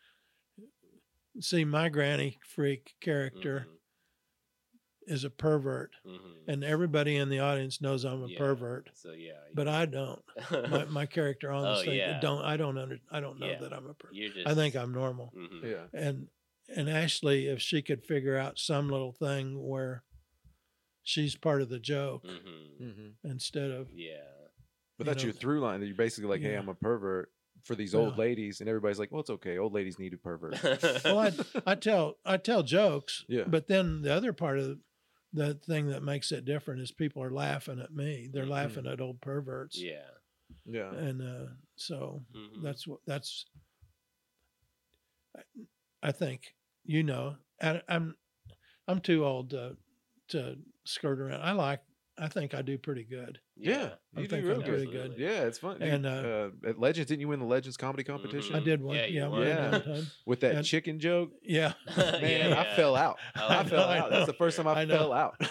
See, my granny freak character is a pervert, Mhm. Mhm. and everybody in the audience knows I'm a Yeah, pervert, So yeah, but I don't. My, my character on the Oh, stage yeah. don't. I don't under. I don't know Yeah. that I'm a pervert. You're just. I think I'm normal. Mhm. Yeah. And and Ashley, if she could figure out some little thing where she's part of the joke Mhm. Mm-hmm. instead of Yeah. But You that's know, your through line. That you're basically like, hey, yeah. I'm a pervert for these old Well- ladies, and everybody's like, well, it's okay. Old ladies need a pervert. well, I, I tell I tell jokes, Yeah. but then the other part of the thing that makes it different is people are laughing at me. They're Mhm. laughing at old perverts, yeah. Yeah. and uh, so Mhm. that's what that's. I think you know I, I'm I'm too old to to skirt around. I like. I think I do pretty good. Yeah, I you do think real I'm good. pretty Absolutely. good. Yeah, it's fun. And, And uh, at Legends, didn't you win the Legends comedy competition I did one. Yeah, Yeah, you one won. Yeah. time. with that And- chicken joke? Yeah. Man, Yeah. I fell out. I I, like fell that. out. That's the first time I, I know. fell out.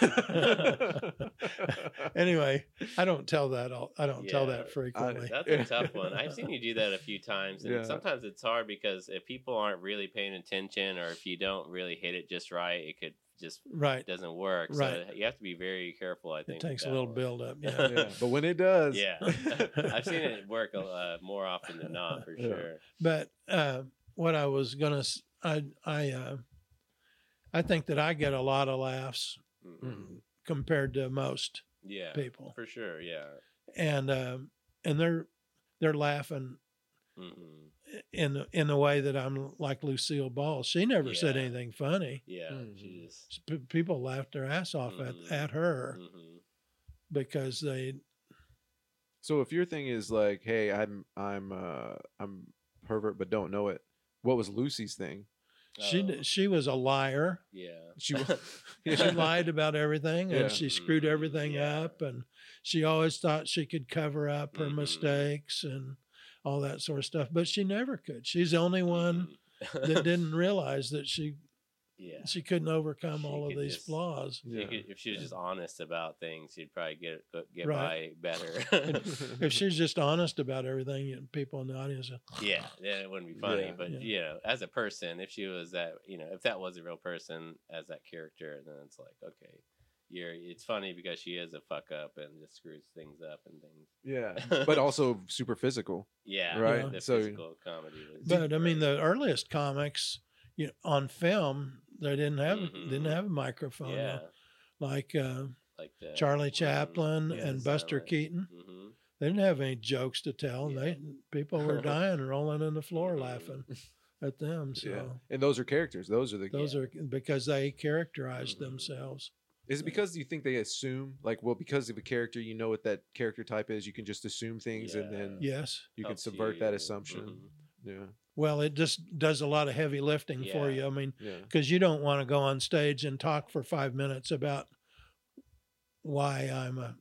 Anyway, I don't tell that. all I don't tell Yeah. that frequently. That's a tough one. I've seen you do that a few times, and Yeah. sometimes it's hard because if people aren't really paying attention, or if you don't really hit it just right, it could just Right. it doesn't work. Right. So you have to be very careful. I It think with takes a that little one. build up. Yeah. Yeah, but when it does, Yeah, I've seen it work uh, more often than not for Yeah. sure. But uh, what I was gonna, s- I I uh, I think that I get a lot of laughs Mhm. Mhm. compared to most Yeah, people, for sure. Yeah. and um, and they're they're laughing hmm in the- in the way that I'm like Lucille Ball. She never said Yeah. anything funny. Yeah. Mhm. She just. P- People laughed their ass off Mhm. at, at her hmm because they So if your thing is like, hey, I'm I'm uh I'm pervert but don't know it, what was Lucy's thing? she Oh, she was a liar. yeah. She She lied about everything Yeah. and she screwed Mhm. everything Yeah. up, and she always thought she could cover up her Mhm. mistakes and all that sort of stuff, but she never could. She's the only one Mhm. that didn't realize that she yeah. she couldn't overcome She all of could these just- flaws. She Yeah. could, if she was just honest about things, she'd probably get get Right. by better. If she's just honest about everything, and people in the audience, go, yeah, then it wouldn't be funny. Yeah. But Yeah. you know, as a person, if she was that, you know, if that was a real person as that character, then it's like, okay, you're. It's funny because she is a fuck up and just screws things up and things. Yeah, but also super physical. Yeah, Right, The so- physical comedy was. but I mean, great. the earliest comics, you know, on film, they didn't have Mhm. didn't have a microphone, yeah, like uh, like the Charlie Chaplin Yeah, and Buster silent. Keaton. hmm They didn't have any jokes to tell. Yeah. They people were dying and rolling on the floor Mhm. laughing at them. So Yeah, and those are characters. Those are the. those Yeah. are because they characterized Mhm. themselves. Is it because you think they assume, like, well, because of a character, you know what that character type is, you can just assume things, and then Yes. you can Helps subvert that you. assumption. Mhm. Yeah, Well, it just does a lot of heavy lifting for Yeah. you. I mean, yeah, because you don't want to go on stage and talk for five minutes about why I'm a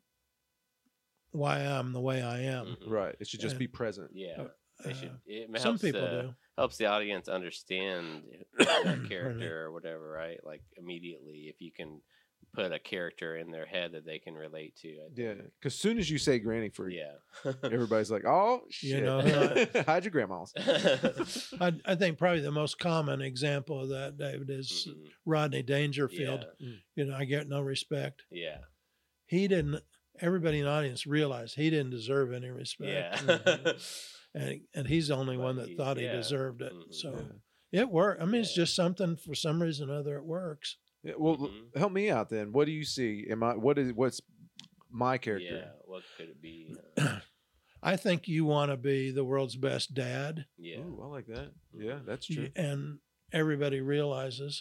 why I'm the way I am. Mhm. right. It should just And- be present. Yeah, they Uh, should. It helps, some people uh, do. helps the audience understand that character or whatever, right? Like immediately, if you can put a character in their head that they can relate to. I Yeah, think. because soon as you say granny freak, yeah. everybody's like, "Oh shit, know, hide your grandmas." I, I think probably the most common example of that, David, is Mhm. Rodney Dangerfield. Yeah. You know, I get no respect. Yeah. He didn't. Everybody in the audience realized he didn't deserve any respect, Yeah. and and he's the only But one that he- thought he yeah. deserved it. Mhm. So it worked. I mean, it's Yeah. just something for some reason or other it works. Yeah, well, Mhm. help me out then. What do you see? Am I? What is? What's my Yeah. character? What could it be? Uh, I think you want to be the world's best dad, yeah. Ooh, I like that. Yeah, Mhm. that's y- true. and everybody realizes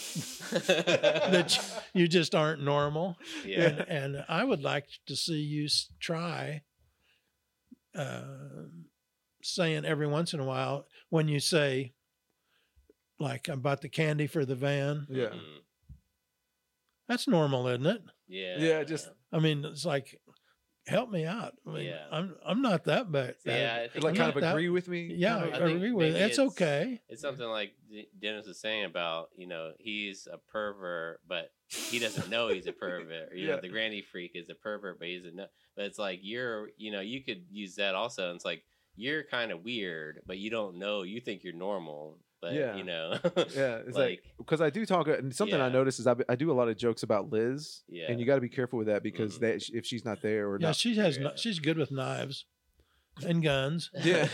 that you just aren't normal. yeah. And, and I would like to see you s- try uh, saying every once in a while when you say, like, I bought the candy for the van. Yeah. Mhm. That's normal, isn't it? Yeah. Yeah, just- I mean, it's like, help me out. I mean, Yeah. I'm I'm not that bad. Yeah, I think like I'm kind not of that- agree with me. Yeah, kind I, of? I think agree with it. maybe It's, it's- okay. It's something like D- Dennis was saying about, you know, he's a pervert, but he doesn't know he's a pervert. Or, you Yeah. know, the granny freak is a pervert, but he doesn't know. But it's like you're, you know, you could use that also. And it's like you're kind of weird, but you don't know. You think you're normal, but Yeah. you know, Yeah, it's like because I do talk, and something I Yeah. notice is I, I do a lot of jokes about Liz, Yeah. and you got to be careful with that because Mhm. that if she's not there or Yeah, not, she has. Yeah. No, she's good with knives and guns. yeah,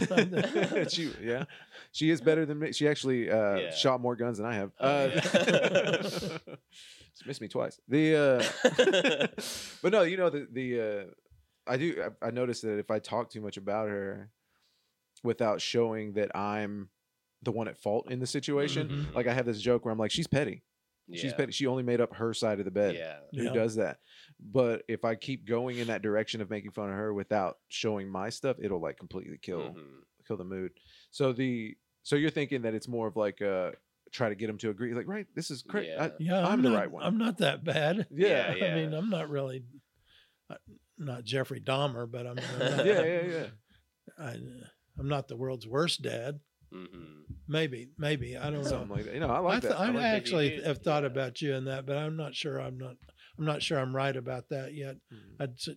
she yeah, she is better than me. She actually uh, Yeah. shot more guns than I have. Oh, Uh, yeah. she missed me twice. The uh, but no, you know the the uh, I do I, I noticed that if I talk too much about her without showing that I'm the one at fault in the situation, Mhm. like I have this joke where I'm like, she's petty. She's Yeah. petty. She only made up her side of the bed. Yeah. Who Yeah. does that? But if I keep going in that direction of making fun of her without showing my stuff, it'll like completely kill Mhm. kill the mood. So the so you're thinking that it's more of like uh try to get them to agree, like right, this is great. Yeah. Yeah, I'm I'm, the not, right one. I'm not that bad. Yeah, Yeah. I mean, I'm not really, uh, not Jeffrey Dahmer, but I'm. I'm not, yeah, yeah, yeah. I, I'm not the world's worst dad. Mhm. Maybe, maybe I don't know. Something like that. You know, I like I, th- that. I, I like that. actually do- have thought yeah. about you and that, but I'm not sure. I'm not. I'm not sure I'm right about that yet. Mhm. I'd. s-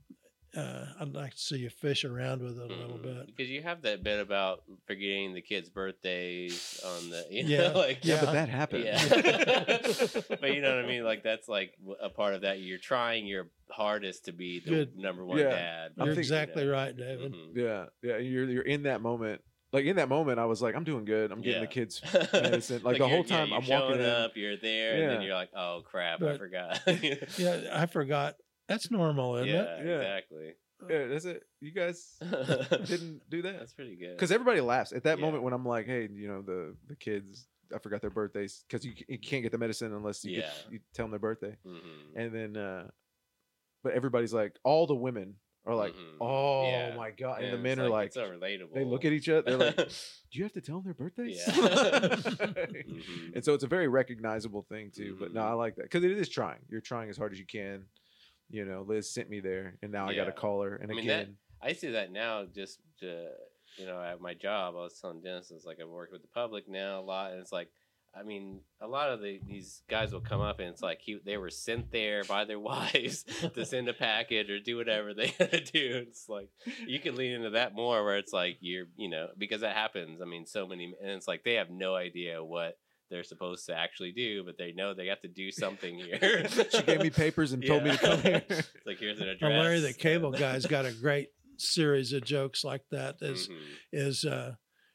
Uh, I'd like to see you fish around with it a little Mhm. bit. Because you have that bit about forgetting the kids' birthdays on the, you Yeah. know, like Yeah, Yeah. but that happened. Yeah. But you know what I mean? Like that's like w- a part of that. You're trying your hardest to be the Good. number one Yeah. dad. I'm You're thinking- exactly right, David. Mhm. yeah, yeah. You're you're in that moment. Like in that moment, I was like, I'm doing good. I'm getting Yeah. the kids medicine. Like, the you're- whole yeah, time you're I'm walking showing in. up, you're there, and then Yeah. you're like, oh crap, I But- forgot. Yeah, I forgot. That's normal, isn't yeah, it? Yeah. exactly. Yeah, that's it. You guys didn't do that. That's pretty good. Because everybody laughs at that Yeah. moment when I'm like, hey, you know, the the kids, I forgot their birthdays because you, you can't get the medicine unless you, Yeah. get, you tell them their birthday. Mhm. And then, uh, but everybody's like, all the women are like, Mhm. oh Yeah. my god, and, And the men it's are like, it's so relatable. they look at each other, they're like, do you have to tell them their birthdays? Yeah. Mhm. And so it's a very recognizable thing too. But no, Mhm. I like that because it is trying. You're trying as hard as you can. You know, Liz sent me there, and now I got to Yeah. call her. And I mean, that- again, I see that now just to, you know, at my job, I was telling Dennis, it's like I've worked with the public now a lot, and it's like, I mean, a lot of the, these guys will come up and it's like he, they were sent there by their wives to send a package or do whatever they had to do. It's like you can lean into that more where it's like you're, you know, because that happens. I mean, so many, and it's like they have no idea what they're supposed to actually do, but they know they have to do something here. she gave me papers and told me to come here. It's like here's an Well, address. Larry the Cable Guy's got a great series of jokes like that. Is Mhm. is uh,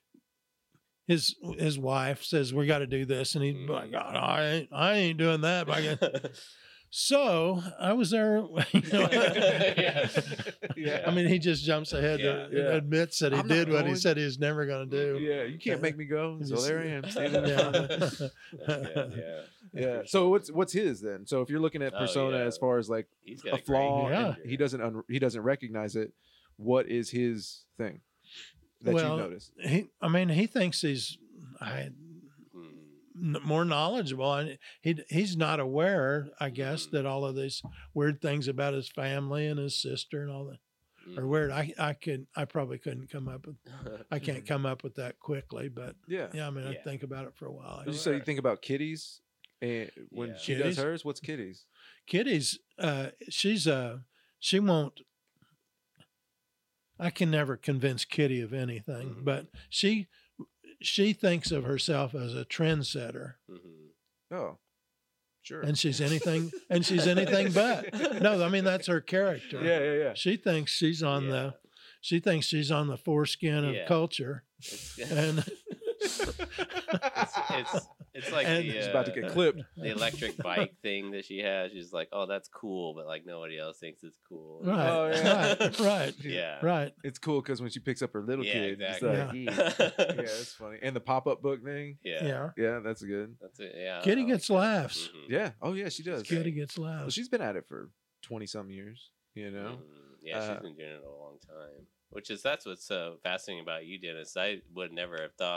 his his wife says we got to do this, and he's Mhm. like, God, I ain't I ain't doing that. But I go, so I was there. You know, Yeah. Yeah. I mean, he just jumps ahead Yeah. to Yeah. admits that he I'm not did what he going. said he was never going to do. Yeah, you can't make me go. So Just- there I am. standing in front of it. That's good, yeah. Yeah. So what's what's his then? So if you're looking at Oh, persona yeah. as far as like He's got a a great flaw, Yeah. and character. he doesn't un- he doesn't recognize it. What is his thing that Well, you noticed? He, I mean, he thinks he's I, Mhm. n- more knowledgeable, and he he's not aware, I guess, Mhm. that all of these weird things about his family and his sister and all that are Mhm. weird. I I could I probably couldn't come up with I can't come up with that quickly, but Yeah. yeah, I mean, I Yeah. think about it for a while. Did you say you think about Kitty's and when Yeah. she Kitty's? does hers? What's Kitty's? Kitty's uh she's uh she won't I can never convince Kitty of anything, Mhm. but she she thinks of herself as a trendsetter, Mhm. Oh, sure. and she's anything and she's anything but. No, I mean that's her character. yeah, yeah, yeah. She thinks she's on Yeah. the she thinks she's on the foreskin of Yeah. culture, It's, and it's, it's it's like And- the, She's about to uh, get clipped. the electric bike thing that she has. She's like, oh, that's cool, but like nobody else thinks it's cool. right, Oh, yeah. right, right, Yeah. right. It's cool because when she picks up her little Yeah, kid, exactly. it's like, Yeah. yeah, that's funny. And the pop up book thing, Yeah. Yeah, yeah, that's good. That's it. Yeah. Kitty I gets like that. laughs. Mhm. Yeah. Oh, yeah, she does. Kitty gets Well, laughs. she's been at it for twenty some years. You know. Mhm. Yeah, Uh, she's been doing it a long time. Which is that's what's so fascinating about you, Dennis. I would never have thought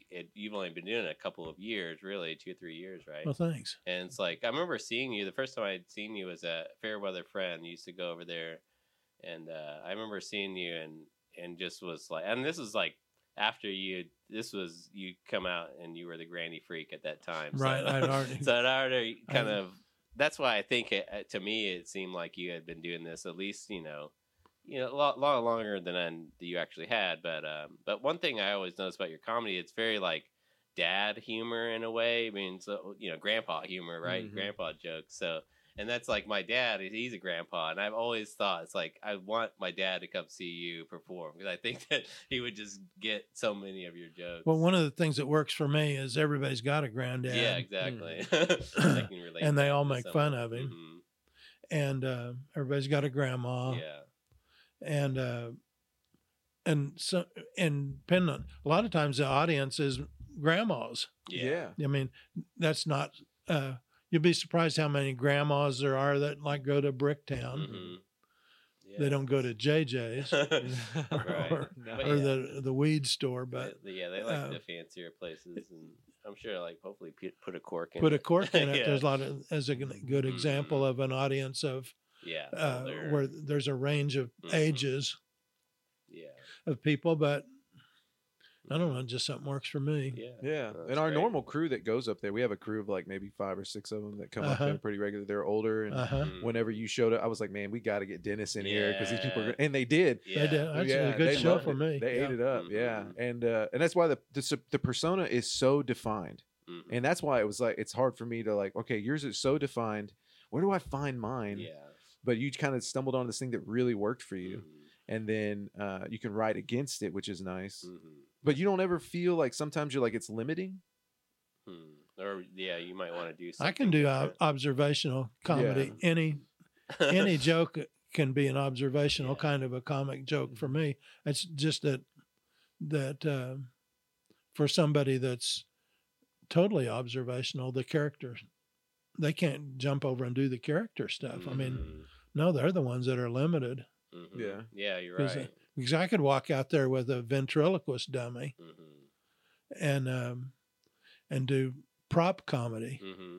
it, you've only been doing it a couple of years, really, two or three years, right? Well, thanks. And it's like I remember seeing you. The first time I'd seen you was at Fairweather Friend. You used to go over there, and uh, I remember seeing you and and just was like, and this was like after you. This was you come out and you were the granny freak at that time, Right, So, I'd already- so it already kind I- of. That's why I think it, uh, to me it seemed like you had been doing this at least you know, you know a lot, lot longer than I, you actually had. But um, but one thing I always notice about your comedy, it's very like dad humor in a way. I mean, so you know, grandpa humor, right? Mhm. Grandpa jokes. So, and that's like my dad. He's a grandpa, and I've always thought it's like I want my dad to come see you perform because I think that he would just get so many of your jokes. Well, one of the things that works for me is everybody's got a granddad. yeah, exactly. I can relate And to they that all to make some- fun of him. Mhm. And uh, everybody's got a grandma. Yeah. And uh, and so and depending on, a lot of times the audience is grandmas. Yeah. I mean, that's not. Uh, you'll be surprised how many grandmas there are that like go to Bricktown. Mhm. Yeah. They don't go to J J's right. or, But or yeah. the the weed store, but They- yeah, they like uh, the fancier places, and I'm sure, like, hopefully, pu- put a cork in. put a it. cork in it. Yeah. There's a lot of as a good example Mhm. of an audience of Yeah, uh, older. where there's a range of Mhm. ages yeah, of people, but I don't know, just something works for me. yeah, Yeah, That's and our great. normal crew that goes up there, we have a crew of like maybe five or six of them that come up Uh-huh. there pretty regularly. They're older, and Uh huh. Mhm. whenever you showed up, I was like, man, we got to get Dennis in here because these people are, Yeah. gonna-" and they did. Yeah. They did. That's Yeah, a good they show loved for it. me. They Yeah. ate it up, yeah, Mhm. and uh, and that's why the, the the persona is so defined, Mhm. and that's why it was like it's hard for me to like, okay, yours is so defined. Where do I find mine? Yeah. But you kind of stumbled on this thing that really worked for you, Mhm. and then uh, you can write against it, which is nice. Mhm. But you don't ever feel like sometimes you're like it's limiting. Hmm. Or yeah, you might want to do. I Something can do ob- different. observational comedy. Any any joke can be an observational Yeah. kind of a comic joke for me. It's just that that uh, for somebody that's totally observational, the character they can't jump over and do the character stuff. I mean, Mhm. no, they're the ones that are limited. Mhm. Yeah. Yeah, you're 'Cause, uh, right. Because I could walk out there with a ventriloquist dummy Mhm. and um, and do prop comedy, Mhm.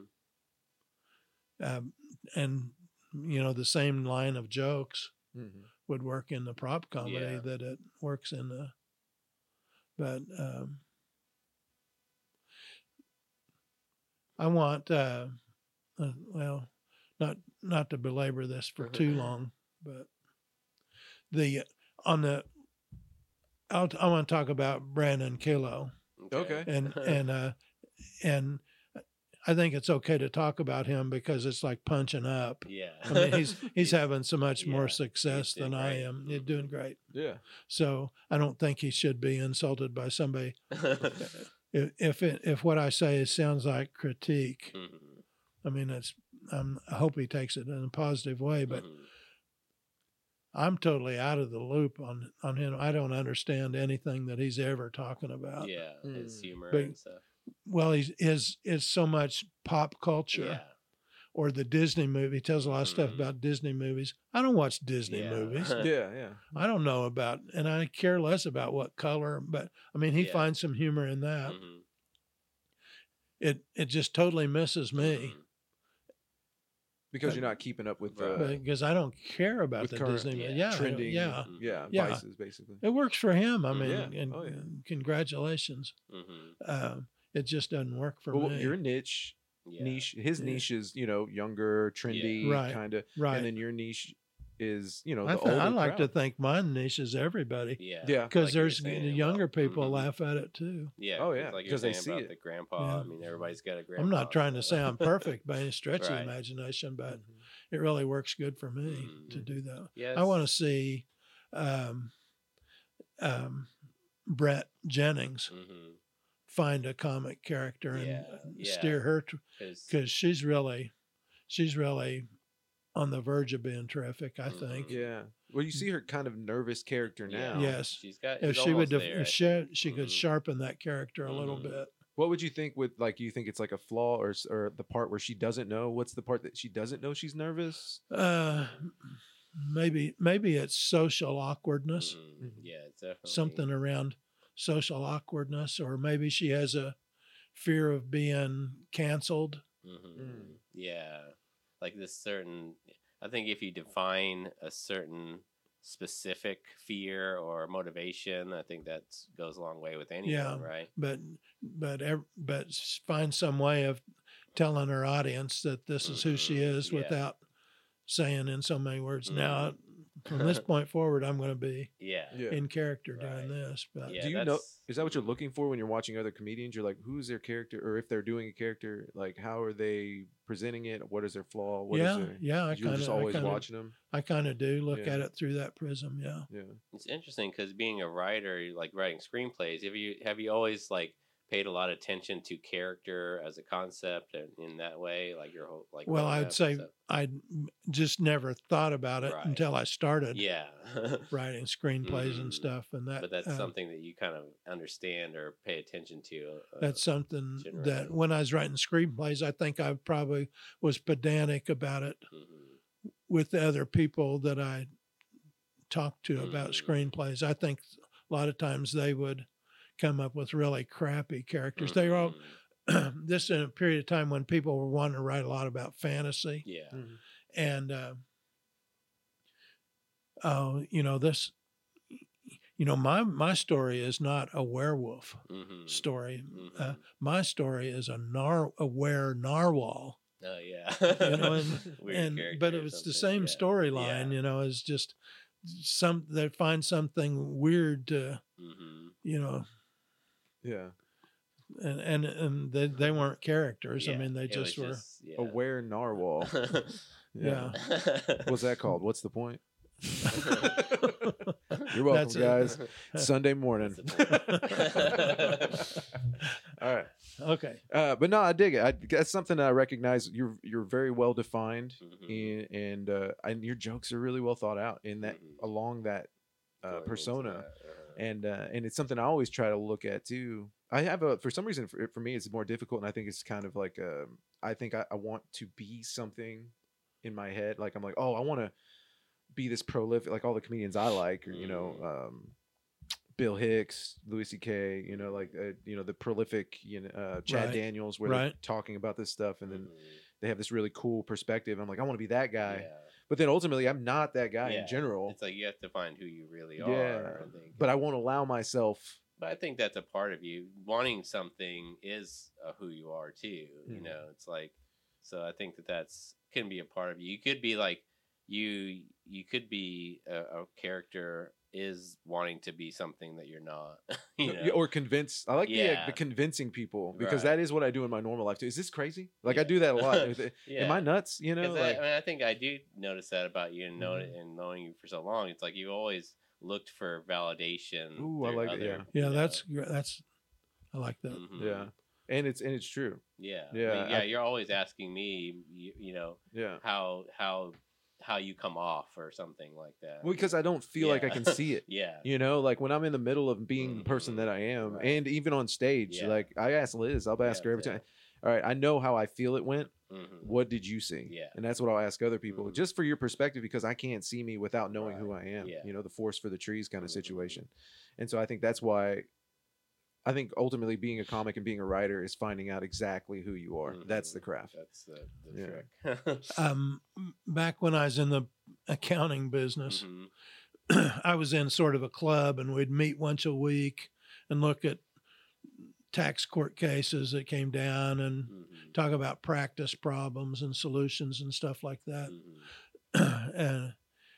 um, and you know the same line of jokes Mm-hmm. would work in the prop comedy Yeah. that it works in the. But um, I want uh, uh, well, not not to belabor this for too long, but the on the I'll, I want to talk about Brandon Kilo. Okay. and and uh and I think it's okay to talk about him because it's like punching up. Yeah. I mean, he's he's having so much yeah, more success he's doing than I great. am. He's doing great. Yeah. So I don't think he should be insulted by somebody. If if, it, if what I say sounds like critique, Mhm. I mean, it's um, I hope he takes it in a positive way. But Mhm. I'm totally out of the loop on on him. I don't understand anything that he's ever talking about. yeah, his Mm. humor But- and stuff. Well, he's is is so much pop culture. Yeah. Or the Disney movie. He tells a lot of stuff Mhm. about Disney movies. I don't watch Disney Yeah. movies. Yeah. Yeah. I don't know about, and I care less about what color, but I mean, he Yeah. finds some humor in that. Mhm. It it just totally misses me Mhm. Because you're not keeping up with Right. uh, because I don't care about with the current- Disney movie. yeah, Yeah, trending. yeah, Mhm. Yeah. Yeah. Vices basically. it works for him. I mean, Yeah. and Oh, yeah. congratulations. Mhm. Uh, it just doesn't work for Well, me. your niche Yeah. niche, his Yeah. niche is you know younger, trendy, Right. kind of, right. and then your niche is you know I, the th- older I like to crowd. think my niche is everybody Yeah. Yeah. because like you were there's saying the about- younger people Mhm. laugh at it too. Yeah. Oh, 'cause yeah, like you're 'cause they saying see about it. the grandpa. Yeah. I mean, everybody's got a grandpa. I'm not trying to so- sound perfect by any stretch of Right. the imagination, but Mhm. it really works good for me Mhm. to do that. Yes. I want to see um, um, Brett Jennings Mhm. find a comic character and Yeah, yeah. steer her 'Cause- because she's really, she's really on the verge of being terrific. I Mhm. think. Yeah. Well, you see her kind of nervous character yeah, now. Yes. She's got. If she's she would, almost def- there, I if she, think. she could Mhm. sharpen that character a little Mhm. bit. What would you think with like you think it's like a flaw or s- or the part where she doesn't know? What's the part that she doesn't know she's nervous? Uh, maybe, maybe it's social awkwardness, Mhm. Yeah, it's definitely something around, social awkwardness, or maybe she has a fear of being canceled. Mm-hmm. Mm. Yeah, like this certain. I think if you define a certain specific fear or motivation, I think that goes a long way with anyone, Yeah. right? But but ev- but s- find some way of telling her audience that this is who she Mhm. is Yeah. without saying in so many words. Now, Mhm. from this point forward, I'm going to be Yeah. Yeah. in character doing Right. this. But Yeah, Do you know? that's- Is that what you're mhm. looking for when you're watching other comedians? You're like, who's their character, or if they're doing a character, like how are they presenting it? What is their flaw? What is yeah, their? yeah, I You're kind just of, I always kind of, watching them. I kind of do look Yeah. at it through that prism. Yeah. Yeah. It's interesting because being a writer, like writing screenplays, have you have you always like paid a lot of attention to character as a concept and in that way, like your whole like? Well, growing I'd up say and stuff? I just never thought about it Right. until I started Yeah. writing screenplays Mhm. and stuff. And that, But that's uh, something that you kind of understand or pay attention to. Uh, that's something that generally. when I was writing screenplays, I think I probably was pedantic about it mhm. with the other people that I talked to about Mhm. screenplays. I think a lot of times they would come up with really crappy characters. They were all, Mhm. this in a period of time when people were wanting to write a lot about fantasy. Yeah. And, uh, oh, you know, this, you know, my, my story is not a werewolf Mhm. story. Uh, Mhm. my story is a nar, a were narwhal. Oh yeah. You know, and, Weird and character but or it was the something, same yeah. storyline, Yeah. you know, is just some they find something weird to, Mhm. you know, Yeah. and and and they, they weren't characters. I Yeah, mean, they it was just were. just- yeah. Aware narwhal. Yeah. What's that called? What's the point? You're That's welcome, it. guys. Sunday morning. That's the All right. Okay. Uh, but no, I dig it. I, that's something that I recognize. You're you're very well defined, Mhm. and and, uh, and your jokes are really well thought out in that Mhm. along that uh, Going into persona. that, uh-huh. and uh, and it's something I always try to look at too. I have a for some reason for, for me it's more difficult, and I think it's kind of like um, I think I, I want to be something in my head. Like I'm like, oh, I want to be this prolific, like all the comedians I like, or you know, Mm. um, Bill Hicks, Louis C K, you know, like uh, you know the prolific, you know, uh, Chad Right. Daniels, where they're Right. talking about this stuff, and then Mhm. they have this really cool perspective. I'm like, I want to be that guy, Yeah. but then ultimately, I'm not that guy Yeah. in general. It's like you have to find who you really Yeah, are. I think. but I won't allow myself. But I think that's a part of you. Wanting something is uh, who you are too. You Mhm. know, it's like, so I think that that's can be a part of you. You could be like, you you could be a, a character is wanting to be something that you're not. you know? Yeah, or convince. I like the, uh, Yeah. the convincing people because Right. that is what I do in my normal life too. Is this crazy? Like I Yeah. do that a lot. Is it- Yeah. Am I nuts? You know, 'Cause I, like I mean, I think I do notice that about you and know Mhm. and knowing you for so long. It's like you always looked for validation. Ooh, I through like it, other, yeah. you Yeah, know, that's gr- that's. I like that. mhm. yeah, and it's and it's true. Yeah, Yeah, I mean, yeah. I- You're always asking me, you, you know, Yeah, how how how you come off or something like that. well, because I don't feel like I Yeah. can see it. yeah, You know, like when I'm in the middle of being the person Mhm. that I am, Right. and even on stage, Yeah. like I ask Liz, I'll ask Yeah, her every yeah. time. All right, I know how I feel it went. Mhm. What did you see? Yeah. And that's what I'll ask other people, Mhm. just for your perspective, because I can't see me without knowing who I Right. am. Yeah. You know, the forest for the trees kind of Mhm. situation. And so I think that's why I think ultimately being a comic and being a writer is finding out exactly who you are. That's the Mhm. craft. That's the, the Yeah. trick. Um, back when I was in the accounting business, Mhm. I was in sort of a club, and we'd meet once a week and look at tax court cases that came down and Mhm. talk about practice problems and solutions and stuff like that. Mhm. And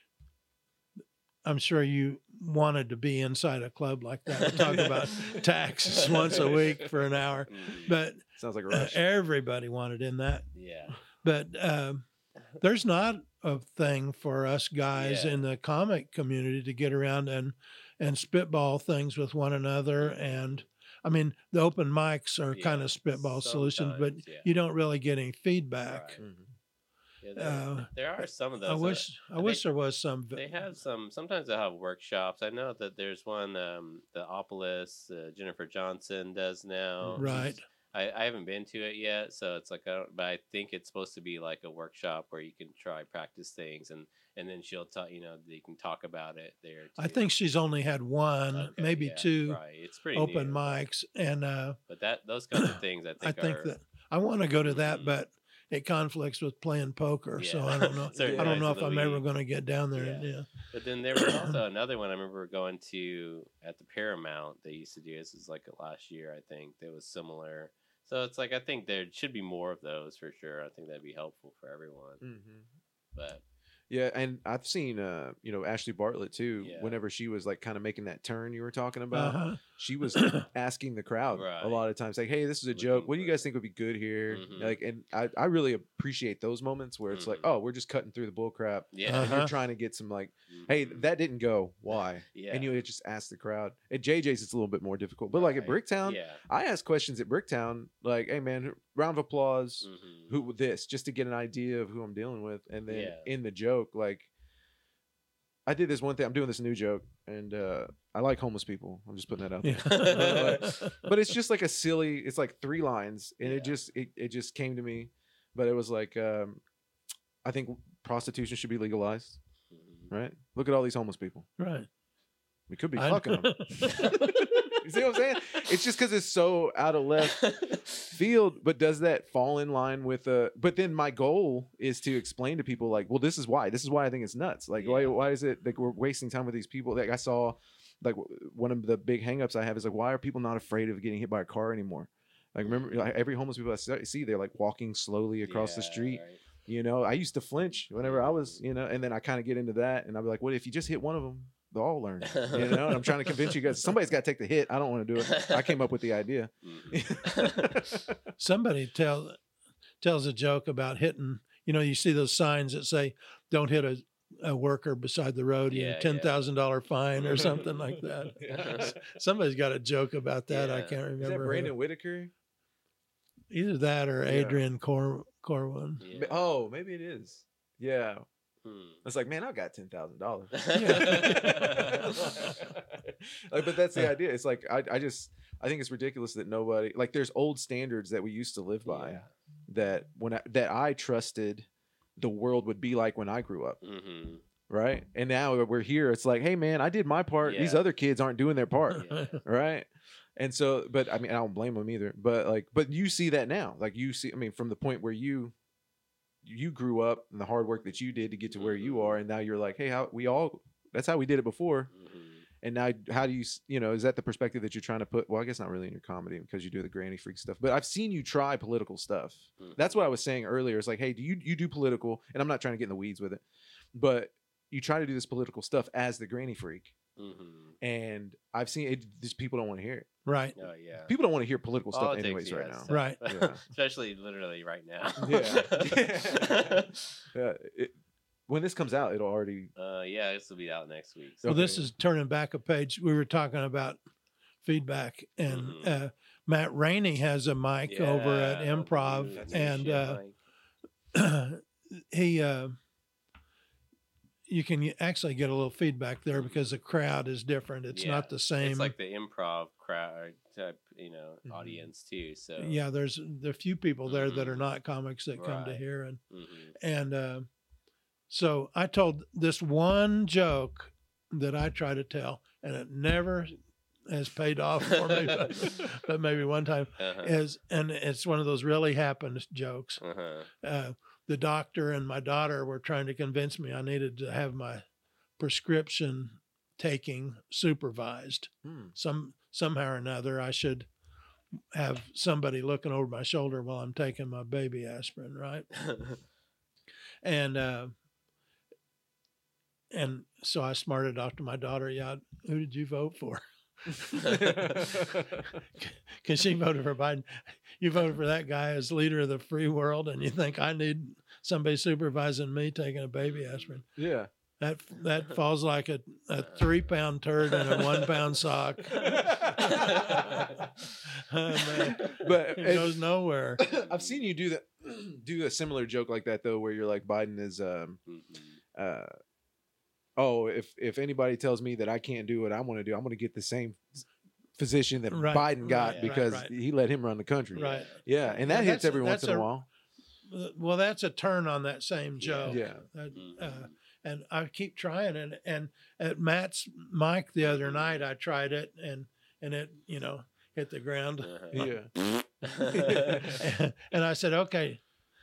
I'm sure you wanted to be inside a club like that and talk about taxes once a week for an hour, Mhm. but Sounds like a uh, rush. everybody wanted in that. yeah. But um, there's not a thing for us guys Yeah. in the comic community to get around and and spitball things with one another. And I mean, the open mics are kind Yeah, of spitball solutions, but sometimes, yeah. you don't really get any feedback. Right. Mhm. Yeah, there, Uh, there are some of those. I uh, wish I they- wish there was some. They have some. Sometimes they have workshops. I know that there's one. Um, the Opolis, uh, Jennifer Johnson does now. Right. She's- I, I haven't been to it yet, so it's like I don't. But I think it's supposed to be like a workshop where you can try practice things, and and then she'll talk. You know, they can talk about it there. Too. I think she's only had one, Okay, maybe yeah, two right. It's pretty open new, mics, and uh, but that those kinds of things, I think, I think are, that I want to go to that, Mhm. but it conflicts with playing poker, so Yeah. I don't know. Certain I don't nights know of if the I'm ever week. going to get down there. Yeah. Yeah. But then there was also another one I remember going to at the Paramount. They used to do this was like last year, I think. That was similar. So it's like I think there should be more of those for sure. I think that'd be helpful for everyone. Mm-hmm. But Yeah, and I've seen uh, you know, Ashley Bartlett too. Yeah. Whenever she was like kind of making that turn you were talking about, Uh-huh. she was asking the crowd Right. a lot of times, like, "Hey, this is a Looking joke. What do you for- guys think would be good here?" Mhm. Like, and I, I really appreciate those moments where it's like, Mhm. "Oh, we're just cutting through the bull crap." yeah, And Uh-huh. you're trying to get some like, "Hey, Mhm. that didn't go. Why?" yeah, And you just ask the crowd. At J J's, it's a little bit more difficult, but like at Right. Bricktown, yeah, I ask questions at Bricktown, like, "Hey, man, round of applause." Mhm. Who this, just to get an idea of who I'm dealing with, and then Yeah. in the joke, like I did this one thing. I'm doing this new joke, and uh, I like homeless people. I'm just putting that out there. Yeah. But it's just like a silly. It's like three lines, and Yeah. it just it, it just came to me. But it was like, um, I think prostitution should be legalized, Mhm. right? Look at all these homeless people. Right. We could be I- fucking them. You see what I'm saying? It's just because it's so out of left field, but does that fall in line with uh but then my goal is to explain to people like, well, this is why this is why I think it's nuts. Like, why Yeah. why is it like we're wasting time with these people? Like I saw like w- one of the big hangups I have is like, why are people not afraid of getting hit by a car anymore? Like remember like, every homeless people I se- see, they're like walking slowly across the Yeah, street. right. You know, I used to flinch whenever I was, you know, and then I kind of get into that and I'll be like, what if you just hit one of them? They'll all learn. You know, and I'm trying to convince you guys somebody's got to take the hit. I don't want to do it. I came up with the idea. Mhm. Somebody tell, tells a joke about hitting, you know, you see those signs that say, don't hit a, a worker beside the road, you know, Yeah, yeah. ten thousand dollars fine or something like that. Yeah. Somebody's got a joke about that. I Yeah. can't remember. Is that who. Brandon Whitaker? Either that or Yeah. Adrian Cor- Corwin. Yeah. Oh, maybe it is. Yeah. Hmm. It's like, man, I've got ten thousand dollars. Yeah. Like, but that's the idea. It's like I, I just I think it's ridiculous that nobody like there's old standards that we used to live by Yeah. that when I, that I trusted the world would be like when I grew up, Mhm. right? And now we're here. It's like, hey, man, I did my part. These Yeah. other kids aren't doing their part, Yeah. right? And so, but I mean, I don't blame them either. But like, but you see that now, like you see, I mean, from the point where you you grew up and the hard work that you did to get to where you Mhm. are, and now you're like, hey, how we all that's how we did it before. Mhm. And now, how do you, s- you know, is that the perspective that you're trying to put? Well, I guess not really in your comedy because you do the granny freak stuff. But I've seen you try political stuff. Mhm. That's what I was saying earlier. It's like, hey, do you you do political? And I'm not trying to get in the weeds with it, but you try to do this political stuff as the granny freak. Mhm. And I've seen it. Just people don't want to hear it. Right. Oh yeah. People don't want to hear political stuff Politics, anyways yeah, right now. stuff. Right. Yeah. Especially literally right now. Yeah. Yeah, it- when this comes out, it'll already. uh, yeah, this will be out next week. Well, Okay. this is turning back a page. We were talking about feedback, and Mhm. uh, Matt Rainey has a mic over at Yeah, Improv, that's and shit, uh, Mike. he uh, you can actually get a little feedback there because the crowd is different. It's Yeah. not the same. It's like the improv crowd type, you know, Mhm. audience too. So yeah, there's there are few people there that are Mhm. not comics that come to Right. here, and Mhm. and uh, so I told this one joke that I try to tell, and it never has paid off for me, but, but maybe one time Uh-huh. is, and it's one of those really happened jokes. Uh-huh. Uh, the doctor and my daughter were trying to convince me I needed to have my prescription taking supervised. Hmm. Some somehow or another, I should have somebody looking over my shoulder while I'm taking my baby aspirin, right? And uh, and so I smarted off to my daughter, yeah, who did you vote for? Because she voted for Biden. You voted for that guy as leader of the free world, and you think I need somebody supervising me taking a baby aspirin. Yeah. That that falls like a, a three pound turd in a one pound sock. Oh, man. But It goes nowhere. I've seen you do that, do a similar joke like that though, where you're like Biden is, um, Mhm. uh, oh, if if anybody tells me that I can't do what I want to do, I'm going to get the same physician that Right, Biden got right, because right. he let him run the country. Right. Yeah, and that Yeah, hits that's- every once that's in a, a- while. Well, that's a turn on that same joke. Yeah. That, Mhm. uh, and I keep trying it. And at Matt's mic the other night, I tried it, and and it, you know, hit the ground. Yeah. and, and I said, okay,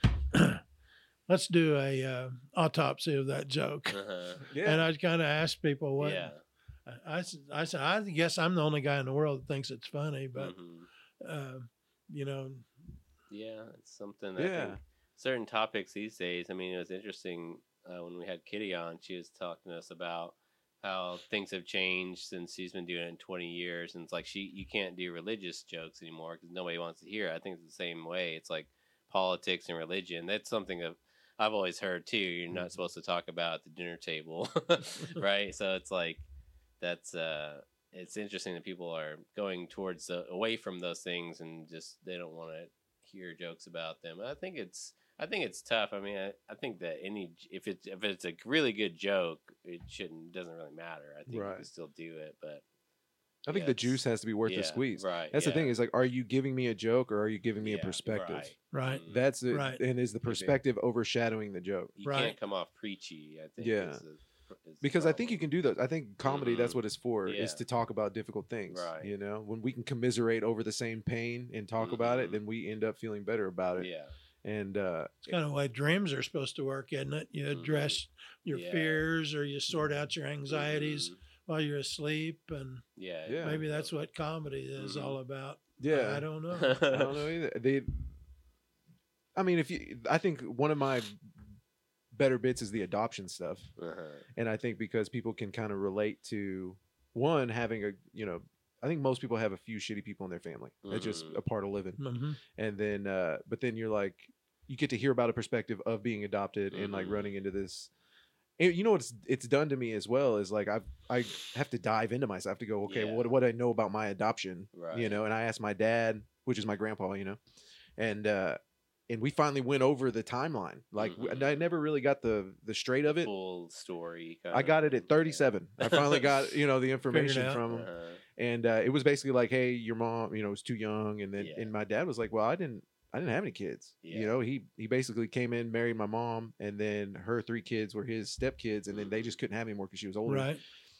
let's do a uh, autopsy of that joke. Uh-huh. Yeah. And I kind of asked people what. Yeah. I, I, s- I said, I guess I'm the only guy in the world that thinks it's funny, but Mhm. uh, you know, Yeah, it's something that I Yeah. think certain topics these days. I mean, it was interesting uh, when we had Kitty on. She was talking to us about how things have changed since she's been doing it in twenty years, and it's like she you can't do religious jokes anymore because nobody wants to hear it. I think it's the same way. It's like politics and religion. That's something that I've always heard too. You're not supposed to talk about at the dinner table, right? So it's like that's uh it's interesting that people are going towards uh, away from those things and just they don't want to hear jokes about them. I think it's I think it's tough. I mean, I, I think that any if it's if it's a really good joke, it shouldn't doesn't really matter. I think you Right. can still do it, but I think yeah, the it's- juice has to be worth yeah, the squeeze. right? That's yeah, the thing is like, are you giving me a joke or are you giving me a yeah, perspective? right. right. Mm. That's it. Right. And is the perspective overshadowing the joke? You Right. can't come off preachy. I think. Yeah. is the- is the Because I think you problem. can do those. I think comedy, that's Mhm. what it's for, is Yeah. to talk about difficult things. Right. You know, when we can commiserate over the same pain and talk about it, Mhm. then we end up feeling better about it. Yeah. And uh, It's kind of the way dreams are supposed to work, isn't it? You Mhm. address your Yeah. fears or you sort out your anxieties Mhm. while you're asleep. And Yeah. Yeah. maybe that's what comedy is Mhm. all about. yeah, I don't know. I don't know either. They, I mean, if you, I think one of my better bits is the adoption stuff, Uh-huh. and I think because people can kind of relate to one having a, you know, I think most people have a few shitty people in their family. That's just Mhm. a part of living. hmm And then, uh, but then you're like, you get to hear about a perspective of being adopted and like Mhm. running into this. And you know what's it's done to me as well is like I I have to dive into myself. I have to go, okay, Yeah. what what do I know about my adoption? You Right. know, and I asked my dad, which is my grandpa, you know, and uh, and we finally went over the timeline. Like w- Mhm. I never really got the the straight of it. Full story. I got it at thirty-seven. I finally got you know the information out. from him. Uh-huh. And uh, it was basically like, hey, your mom, you know, was too young, and then Yeah. and my dad was like, well, I didn't, I didn't have any kids. You Yeah. know, he he basically came in, married my mom, and then her three kids were his stepkids, and then they Mhm. just couldn't have any more because she was older. Right.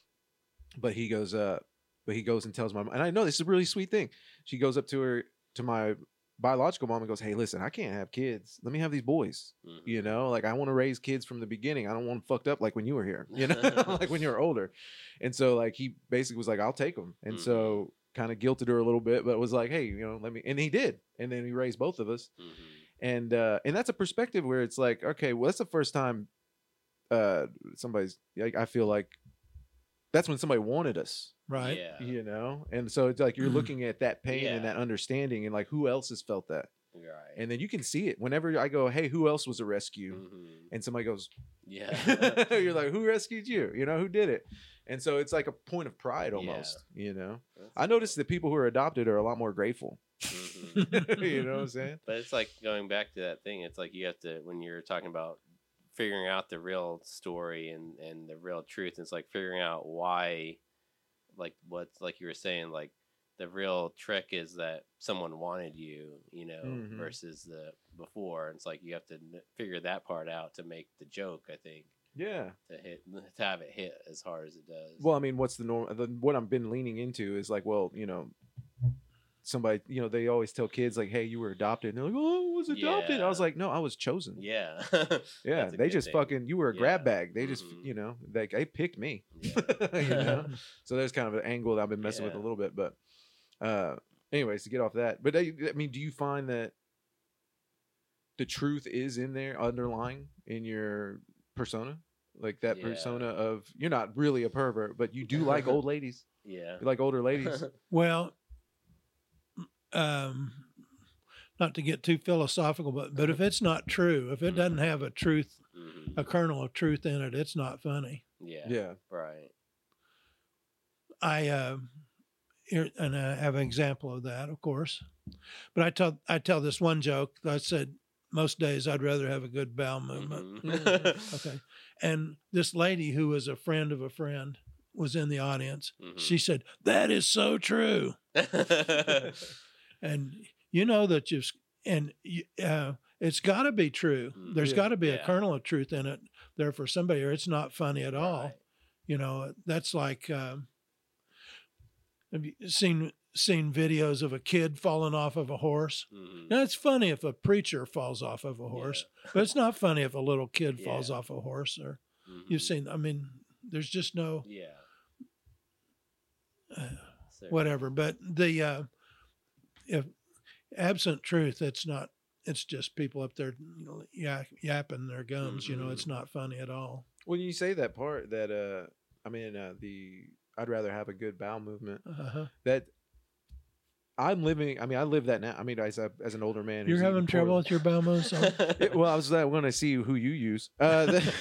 But he goes, uh, but he goes and tells my mom, and I know this is a really sweet thing. She goes up to her to my biological mom and goes, hey, listen, I can't have kids. Let me have these boys. Mhm. You know, like I want to raise kids from the beginning. I don't want them fucked up like when you were here, you know, like when you were older. And so like he basically was like, I'll take them. And Mhm. so kind of guilted her a little bit, but was like, hey, you know, let me, and he did. And then he raised both of us. Mhm. And, uh, and that's a perspective where it's like, okay, well, that's the first time, uh, somebody's like, I feel like that's when somebody wanted us, Right. Yeah. you know? And so it's like, you're looking at that pain and Yeah. that understanding and like, who else has felt that? Right. And then you can see it whenever I go, hey, who else was a rescue? Mhm. And somebody goes, Yeah. you're like, who rescued you? You know, who did it? And so it's like a point of pride Yeah. almost, you know? That's I noticed that people who are adopted are a lot more grateful. Mhm. You know what I'm saying? But it's like going back to that thing. It's like you have to when you're talking about figuring out the real story and and the real truth. It's like figuring out why, like what's like you were saying, like the real trick is that someone wanted you, you know, Mhm. versus the before. It's like you have to n- figure that part out to make the joke. I think Yeah. to hit to have it hit as hard as it does. Well, I mean, what's the norm? The, what I've been leaning into is like, well, you know, somebody, you know, they always tell kids like, hey, you were adopted. And they're like, oh, I was adopted. I was Yeah. like, no, I was chosen. yeah, Yeah, That's a they good just thing. fucking, you were a grab Yeah. bag. They just, Mhm. you know, they, they picked me. Yeah. you know? So there's kind of an angle that I've been messing with a Yeah. little bit. But, uh, anyways, to get off that. But I, I mean, do you find that the truth is in there underlying in your persona? Like that Yeah. persona of, you're not really a pervert, but you do like old ladies. yeah. You like older ladies. Well, um, not to get too philosophical, but but if it's not true, if it doesn't have a truth, Mhm. a kernel of truth in it, it's not funny. Yeah. Yeah. Right. I uh, here, and I have an example of that, of course. But I tell I tell this one joke. I said most days I'd rather have a good bowel movement. Mhm. Okay, and this lady who was a friend of a friend was in the audience. Mhm. She said, "That is so true," and you know that you've and you- uh, it's got to be true. Mm, There's yeah, got to be a yeah. kernel of truth in it there for somebody, or it's not funny at all. Right. You know, that's like, um, have you seen seen videos of a kid falling off of a horse? Mhm. Now, it's funny if a preacher falls off of a horse, but it's not funny if a little kid falls Yeah. off a horse. Or Mhm. you've seen, I mean, there's just no Yeah. uh, So- whatever. But the uh, if absent truth, it's not. It's just people up there, you know, yak, yapping their gums. You know, it's Mhm. not funny at all. When you say that part, that uh, I mean, uh, the I'd rather have a good bowel movement. Uh-huh. That I'm living. I mean, I live that now. I mean, as a, as an older man, You're who's having eating trouble poorly- with your bowel movement? Yeah, well, I was uh, going to see who you use. Uh,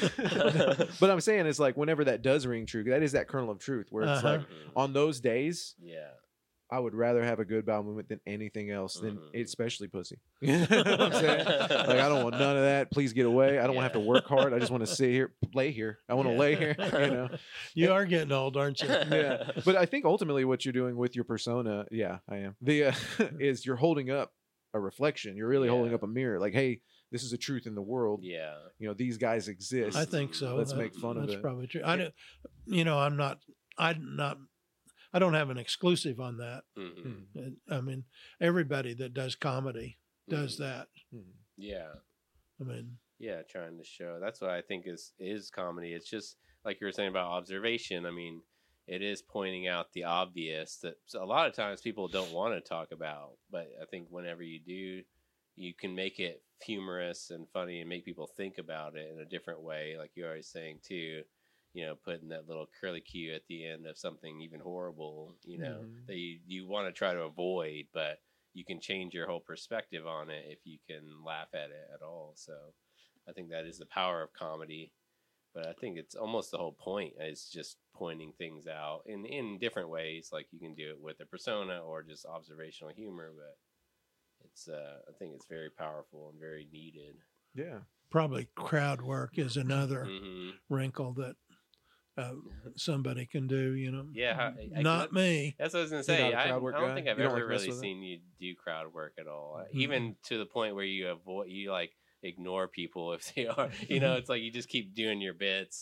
the- but I'm saying it's like whenever that does ring true, that is that kernel of truth where it's Uh-huh. like Mhm. on those days, Yeah. I would rather have a good bowel movement than anything else, than Mhm. especially pussy. You know what I'm saying? Like, I don't want none of that. Please get away. I don't want to have to work hard. I just want to sit here, lay here. I want to Yeah. lay here. You know. You are getting old, aren't you? Yeah. But I think ultimately what you're doing with your persona, yeah, I am. The uh, is you're holding up a reflection. You're really holding Yeah. up a mirror. Like, hey, this is a truth in the world. Yeah. You know, these guys exist. I think so. Let's That- make fun of That's it. probably true. I don't, you know, I'm not, I'm not, I don't have an exclusive on that. Mhm. Hmm. I mean, everybody that does comedy does Mhm. that. Hmm. Yeah. I mean, Yeah, trying to show. That's what I think is is comedy. It's just like you were saying about observation. I mean, it is pointing out the obvious that a lot of times people don't want to talk about. But I think whenever you do, you can make it humorous and funny and make people think about it in a different way. Like you're always saying too, you know, putting that little curly Q at the end of something even horrible, you know, Mhm. that you, you want to try to avoid, but you can change your whole perspective on it if you can laugh at it at all. So I think that is the power of comedy. But I think it's almost the whole point is just pointing things out in, in different ways. Like you can do it with a persona or just observational humor, but it's uh, I think it's very powerful and very needed. Yeah. probably crowd work is another hmm wrinkle that uh, somebody can do, you know. Yeah, how- I- I Not could- me. That's what I was gonna You're say. not a I, crowd work I don't guy? think I've You don't, ever like, mess really with it? seen you do crowd work at all. Mm-mm. Even to the point where you avoid, you like ignore people if they are. You know, it's like you just keep doing your bits.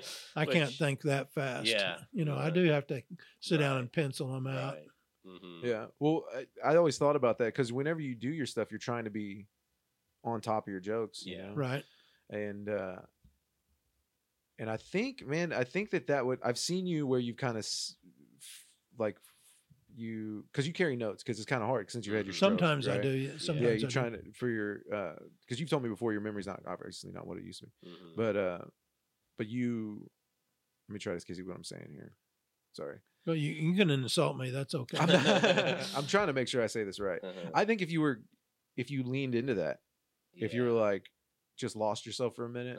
I can't Which- think that fast. Yeah, You know, I yeah. do have to sit down Right. and pencil them out. Right. hmm Yeah. Well, I, I always thought about that because whenever you do your stuff, you're trying to be on top of your jokes. You Yeah. know? Right. And uh, and I think, man, I think that that would I've seen you where you've kind of like you because you carry notes because it's kind of hard since you had your stroke, Sometimes I right? do. yeah, Sometimes Yeah, I you're do. trying to for your because you've told me before your memory's not obviously not what it used to be, hmm but uh, but you let me try to see what I'm saying here. Sorry, Well, you, you can insult me. That's okay. I'm, not, I'm trying to make sure I say this right. Uh-huh. I think if you were if you leaned into that, if you were like just lost yourself for a minute,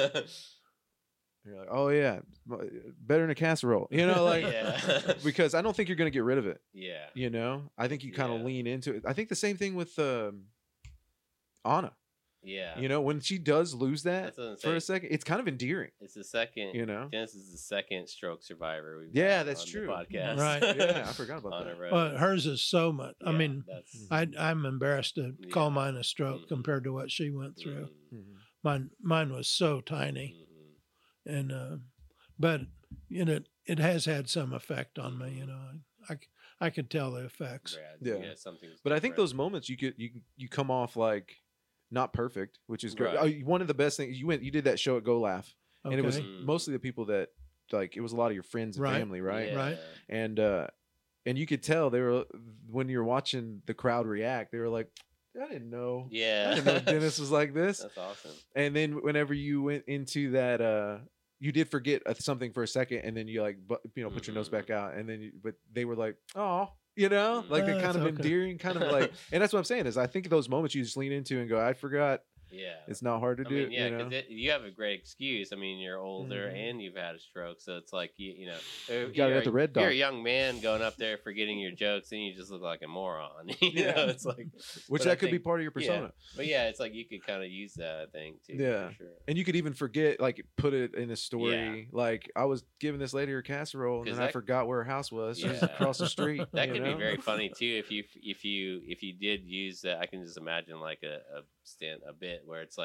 you're like, oh yeah, better than a casserole, you know, like yeah, because I don't think you're gonna get rid of it. yeah, You know, I think you kind of Yeah. lean into it. I think the same thing with um, Anna. yeah. You know, when she does lose that That's what I'm for a saying. second, it's kind of endearing. It's the second. You know, Dennis is the second stroke survivor we've Yeah, had that's on true. the podcast. Right. yeah, I forgot about On that. a road. Well, hers is so much. I Yeah, mean, that's I, I'm embarrassed to call Yeah. mine a stroke Mhm. compared to what she went through. Mhm, Mhm. Mine, mine was so tiny, mhm. and uh, but you know, it has had some effect on me. You know, I, I, c- I could tell the effects. Yeah, Yeah. yeah, something's But I think different. those moments you could you you come off like not perfect, which is great. Right. Oh, one of the best things you went you did that show at Go Laugh, Okay. and it was Mm. mostly the people that like it was a lot of your friends and Right. family, right? Yeah. Right. And uh, and you could tell they were when you're watching the crowd react, they were like, I didn't know. Yeah. I didn't know Dennis was like this. That's awesome. And then whenever you went into that, uh, you did forget uh, something for a second, and then you like, bu- you know, put your nose Mhm. back out, and then, you, but they were like, oh, you know, Mm. like Uh, they're kind it's of okay. endearing, kind of like, and that's what I'm saying is I think those moments you just lean into and go, I forgot. Yeah. It's not hard to I do. mean, yeah, you know? because you have a great excuse. I mean, you're older Mhm. and you've had a stroke, so it's like you, you know, uh, got it you're, at the Red you're a Dot. young man going up there forgetting your jokes, and you just look like a moron. you Yeah. know, it's like, Which but that I could be think- part of your yeah. persona. but yeah, it's like you could kind of use that, I think, too. Yeah. for sure. And you could even forget, like, put it in a story. Like, I was giving this lady her casserole, and 'Cause then I that- forgot where her house was. She was Yeah. across the street. That you could know? be very funny too if you if you if you did use that. I can just imagine like a, a stand a bit where it's like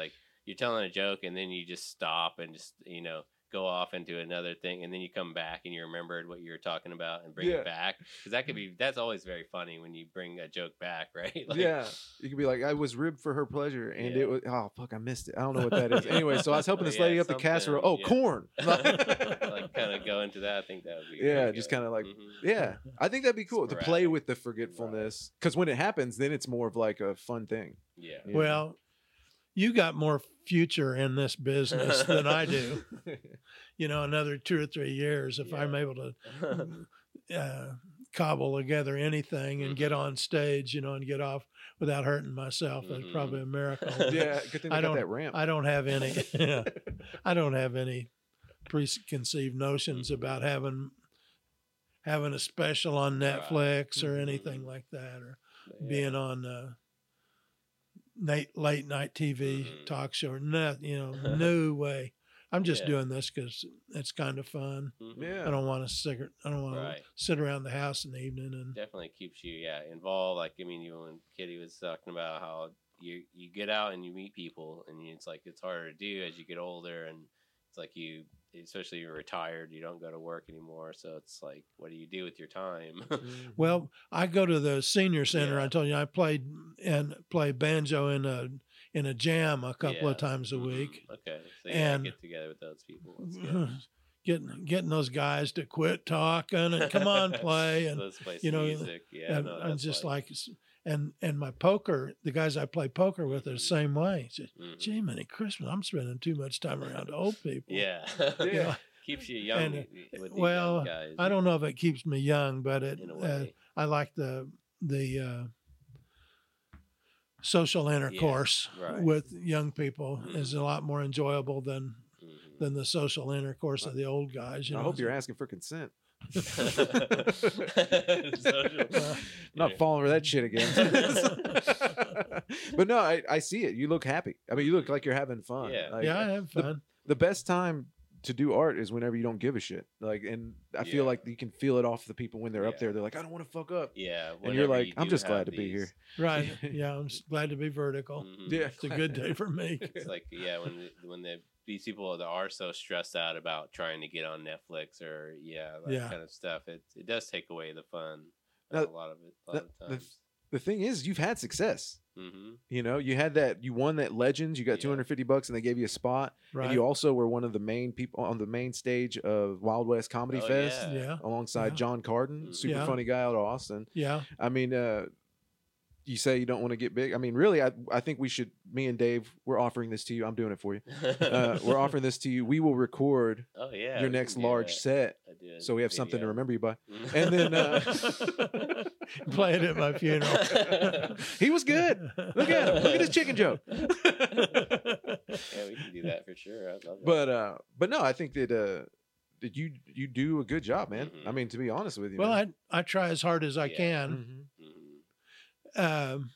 you're telling a joke and then you just stop and just, you know, go off into another thing, and then you come back and you remembered what you were talking about and bring Yeah. it back, because that could be that's always very funny when you bring a joke back, right? Like, yeah, you could be like, I was ribbed for her pleasure, and Yeah. it was oh fuck, I missed it. I don't know what that is. Anyway, so I was helping this Yeah, lady up the casserole. Oh, something, yeah. corn. like kind of go into that. I think that would be Yeah, pretty just good. kind of like, Mhm. yeah, I think that'd be cool to play Sporadic. with the forgetfulness, because when it happens, then it's more of like a fun thing. Yeah. Yeah. Well, you got more future in this business than I do. You know, another two or three years, if Yeah. I'm able to uh, cobble together anything and get on stage, you know, and get off without hurting myself, that's Mhm. probably a miracle. Yeah, good thing I they got don't- that ramp. I don't have any. Yeah, I don't have any preconceived notions about having having a special on Right. Netflix or Mhm. anything like that, or Yeah. being on uh, late late night T V Mhm. talk show. No, you know, no way. I'm just Yeah. doing this because it's kind of fun. Mhm. Yeah. I don't want to sit. I don't want Right. to sit around the house in the evening and Definitely keeps you, yeah, involved. Like, I mean, you when Kitty was talking about how you you get out and you meet people, and it's like it's harder to do as you get older, and it's like you, especially you're retired, you don't go to work anymore, so it's like, what do you do with your time? Mhm. Well, I go to the senior center. Yeah. I told you I played and play banjo in a in a jam a couple Yeah. of times a Mhm. week. Okay, so yeah, And- get together with those people. That's good. Getting getting those guys to quit talking and come on play and Let's play some you know, music. Yeah, and no, I'm that's just fun. like and and my poker, the guys I play poker with are the same way. It's just, Mhm. Gee, many Christmas, I'm spending too much time around old people. Yeah, You know, keeps you young. And, uh, with these well, young guys. I don't know if it keeps me young, but it in a uh, way. I like the the uh, social intercourse right. with young people Mhm. is a lot more enjoyable than Mhm. than the social intercourse of the old guys. You I know? hope you're asking for consent. Social- Well, Not Yeah. falling for that shit again. But no, I, I see it. You look happy. I mean, you look like you're having fun. Yeah. Like, yeah, I have the- fun. The best time to do art is whenever you don't give a shit. Like, and I feel Yeah. like you can feel it off the people when they're up Yeah. there. They're like, I don't want to fuck up. Yeah, And you're whenever like, you I'm do just glad have to be these- here. Right. Yeah, I'm s- glad to be vertical. Mhm. Yeah. It's a good day for me. It's like, yeah, when the, when the these people that are so stressed out about trying to get on Netflix or yeah that Yeah. kind of stuff, it it does take away the fun. Now, a lot of it. A lot the- of the- times. The thing is, you've had success. Mm-hmm. You know, you had that, you won that Legends, you got Yeah. two hundred fifty bucks and they gave you a spot. Right. And you also were one of the main people on the main stage of Wild West Comedy Oh, Fest yeah. yeah. alongside Yeah. John Carden, Mhm. super Yeah. funny guy out of Austin. Yeah. I mean, uh, you say you don't want to get big. I mean, really, I, I think we should, me and Dave, we're offering this to you. I'm doing it for you. Uh, we're offering this to you. We will record oh yeah, your we next can do large that. set I did so we have something to video. remember you by. And then, uh, Play it at my funeral. He was good. Look at him. Look at this chicken joke. Yeah, we can do that for sure. I love that. But uh, but no, I think that uh, that you you do a good job, man. Mhm. I mean, to be honest with you. Well, man. I I try as hard as I Yeah. can. Mhm. Mhm. Um,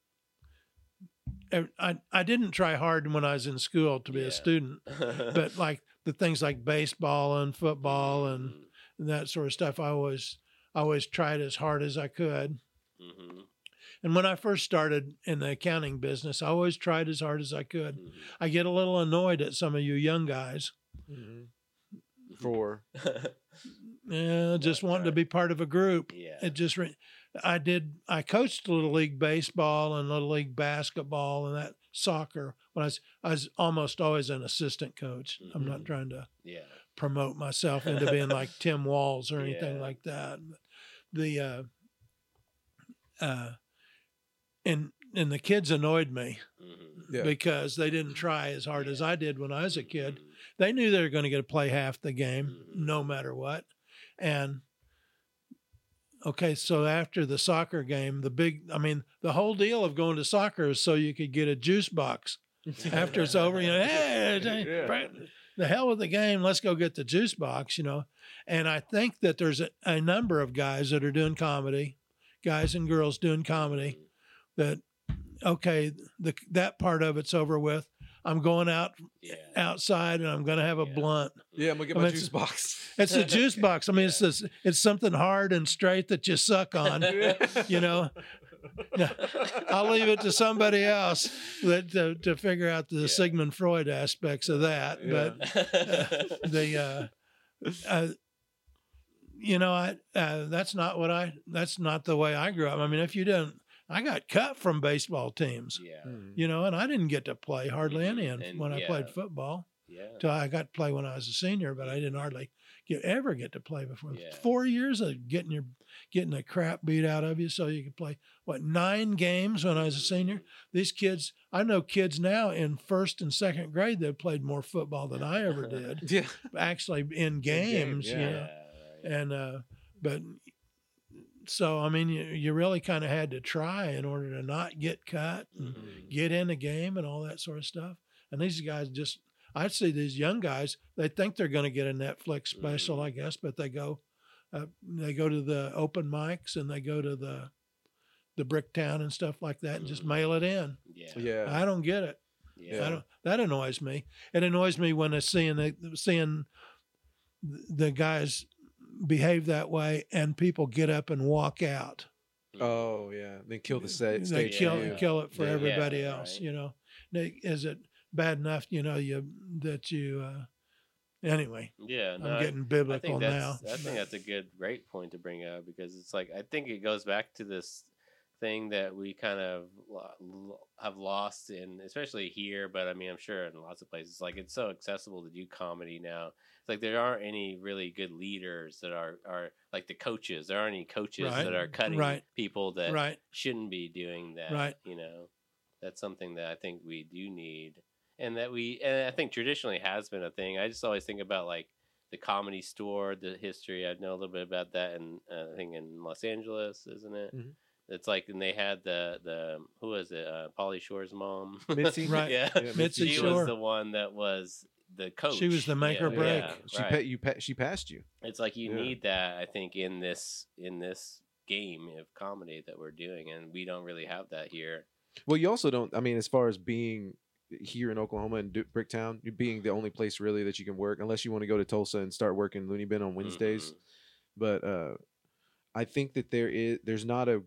I- I I didn't try hard when I was in school to be Yeah. a student, but like the things like baseball and football and, Mhm. and that sort of stuff, I always I always tried as hard as I could. Mhm. And when I first started in the accounting business, I always tried as hard as I could. Mhm. I get a little annoyed at some of you young guys, Mhm. For yeah, just wanting to be part of a group. yeah. It just, re- I did, I coached Little League Baseball and Little League Basketball and that soccer when I was, I was almost always an assistant coach. I'm not Mhm. trying to yeah. promote myself into being like Tim Walls or anything Yeah. like that. But the, uh, uh, and, and the kids annoyed me Mhm. Yeah. because they didn't try as hard as I did when I was a kid. Mhm. They knew they were going to get to play half the game Mhm. no matter what. And okay, so after the soccer game, the big, I mean, the whole deal of going to soccer is so you could get a juice box after it's over. You know, hey, Yeah. the hell with the game, let's go get the juice box, you know. And I think that there's a, a number of guys that are doing comedy, guys and girls doing comedy, that, okay, the that part of it's over with. I'm going out Yeah. outside and I'm going to have a Yeah. blunt. yeah, I'm gonna get I my mean, juice box. It's a juice box. I mean, it's Yeah. this, it's something hard and straight that you suck on, you know. No, I'll leave it to somebody else that to, to figure out the Yeah. Sigmund Freud aspects of that. Yeah. But uh, the uh, uh, you know, I uh, that's not what I that's not the way I grew up. I mean, if you didn't, I got cut from baseball teams, yeah, Mm. you know, and I didn't get to play hardly any in, And, when I yeah. played football. yeah. Till I got to play when I was a senior, but I didn't hardly get ever get to play before. Yeah. Four years of getting your getting the crap beat out of you so you could play what nine games when I was a senior. These kids, I know kids now in first and second grade that played more football than I ever did. Yeah. Actually, in games, yeah. you Yeah, know. right. And uh, but so I mean, you, you really kind of had to try in order to not get cut and Mhm. get in the game and all that sort of stuff. And these guys just, I see these young guys, they think they're going to get a Netflix special, Mhm. I guess, but they go, uh, they go to the open mics and they go to the, the Bricktown and stuff like that and just Mhm. mail it in. Yeah, Yeah. I don't get it. yeah. I don't, that annoys me. It annoys me when I seeing the, seeing the guys behave that way and people get up and walk out. Oh yeah. Then kill the set. They stage kill for you. kill it for Yeah. everybody Yeah, else. right. You know, Now, is it bad enough? You know, you that you. Uh, anyway, Yeah, no, I'm I- getting I biblical think now. that's, I think that's a good, great point to bring up because it's like I think it goes back to this thing that we kind of lo- lo- have lost in, especially here, but I mean, I'm sure in lots of places. Like it's so accessible to do comedy now. It's like there aren't any really good leaders that are are like the coaches. There aren't any coaches Right, that are cutting right, people that right. shouldn't be doing that. Right. You know, that's something that I think we do need, and that we, and I think traditionally has been a thing. I just always think about like the Comedy Store, the history. I know a little bit about that, and uh, I think in Los Angeles, isn't it? Mhm. It's like, and they had the the who was it? Uh, Pauly Shore's mom, Mitzi? Right. yeah, Yeah, Mitzi she Shore. was the one that was the coach. She was the make or Yeah, break. yeah, She right. pa- you pa- she passed you. It's like you Yeah. need that. I think in this in this game of comedy that we're doing, and we don't really have that here. Well, you also don't. I mean, as far as being here in Oklahoma and Du- Bricktown, you being the only place really that you can work, unless you want to go to Tulsa and start working Looney Bin on Wednesdays. Mhm. But uh, I think that there is there's not a.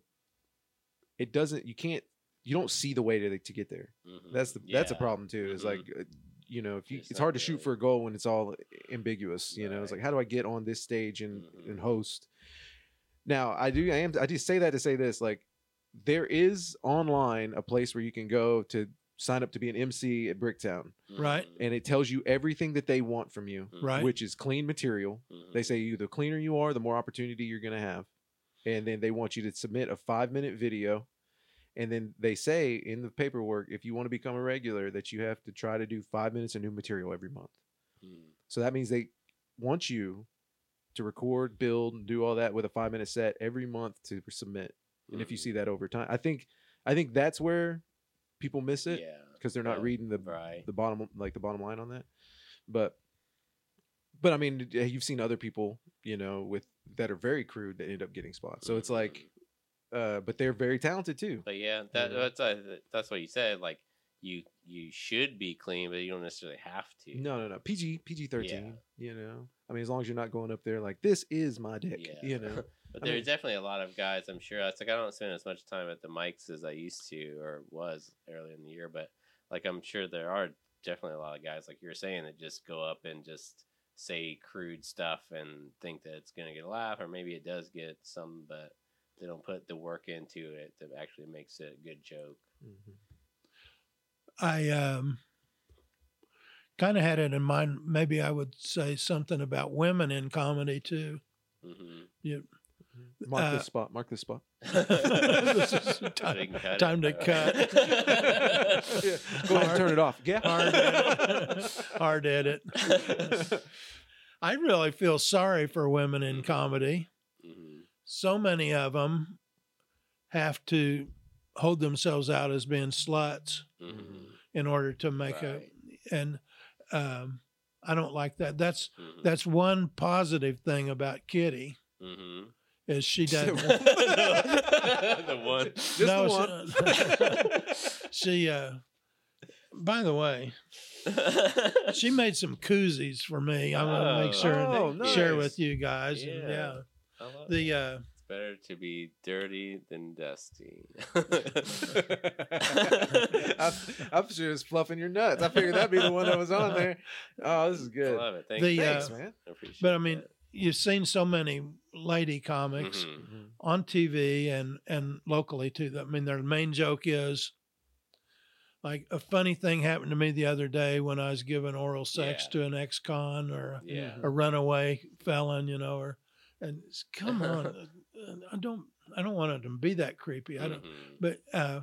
It doesn't. You can't. You don't see the way to to get there. Mhm. That's the that's a Yeah. problem too. Is Mhm. like, uh, you know, if you It's it's not hard to shoot really- for a goal when it's all ambiguous. You know, it's Right. like how do I get on this stage and Mhm. and host? Now I do. I am. I just say that to say this. Like, there is online a place where you can go to sign up to be an M C at Bricktown, Right. and it tells you everything that they want from you, Mhm. Right. which is clean material. Mhm. They say you the cleaner you are, the more opportunity you're going to have, and then they want you to submit a five minute video. And then they say in the paperwork, if you want to become a regular, that you have to try to do five minutes of new material every month. Mhm. So that means they want you to record, build, and do all that with a five minute set every month to submit. And if you Mhm. see that over time, I think I think that's where people miss it yeah, because they're not Yeah, reading the right. the bottom like the bottom line on that. But but I mean, you've seen other people, you know, with that are very crude that end up getting spots. So it's like, Mhm. uh, but they're very talented too. But yeah, that Yeah. that's uh, that's what you said. Like you you should be clean, but you don't necessarily have to. No, no, no. P G, P G thirteen. You know, I mean, as long as you're not going up there like this is my dick. Yeah. You know, But I there's mean- definitely a lot of guys. I'm sure it's like I don't spend as much time at the mics as I used to or was earlier in the year. But like I'm sure there are definitely a lot of guys like you were saying that just go up and just say crude stuff and think that it's gonna get a laugh, or maybe it does get some, but they don't put the work into it that actually makes it a good joke. Mhm. I um, kind of had it in mind. Maybe I would say something about women in comedy too. Mm-hmm. You, mark Uh, this spot. Mark this spot. This is So time- they can cut time it. to cut. Yeah, go ahead and turn it off. Yeah. hard edit. Hard edit. I really feel sorry for women in comedy. Mhm. So many of them have to hold themselves out as being sluts Mhm. in order to make Right. a, and um, I don't like that. That's Mhm. that's one positive thing about Kitty Mhm. is she doesn't. The one. Just No, the one. she, she uh, by the way, she made some koozies for me. I'm gonna make sure Oh, and share nice. with you guys. And Yeah. yeah, I love the uh, better to be dirty than dusty. I'm, I'm sure it's fluffing your nuts. I figured that'd be the one that was on there. Oh, this is I good. love it. Thank The, you. uh, Thanks, man. I appreciate But I mean, that. you've seen so many lady comics Mhm. Mhm. on T V and and locally too. I mean, their main joke is like a funny thing happened to me the other day when I was giving oral sex Yeah. to an ex-con or a, Yeah. a runaway felon, you know, or and it's, come on, uh, I don't I don't want it to be that creepy. I don't, Mhm. but uh,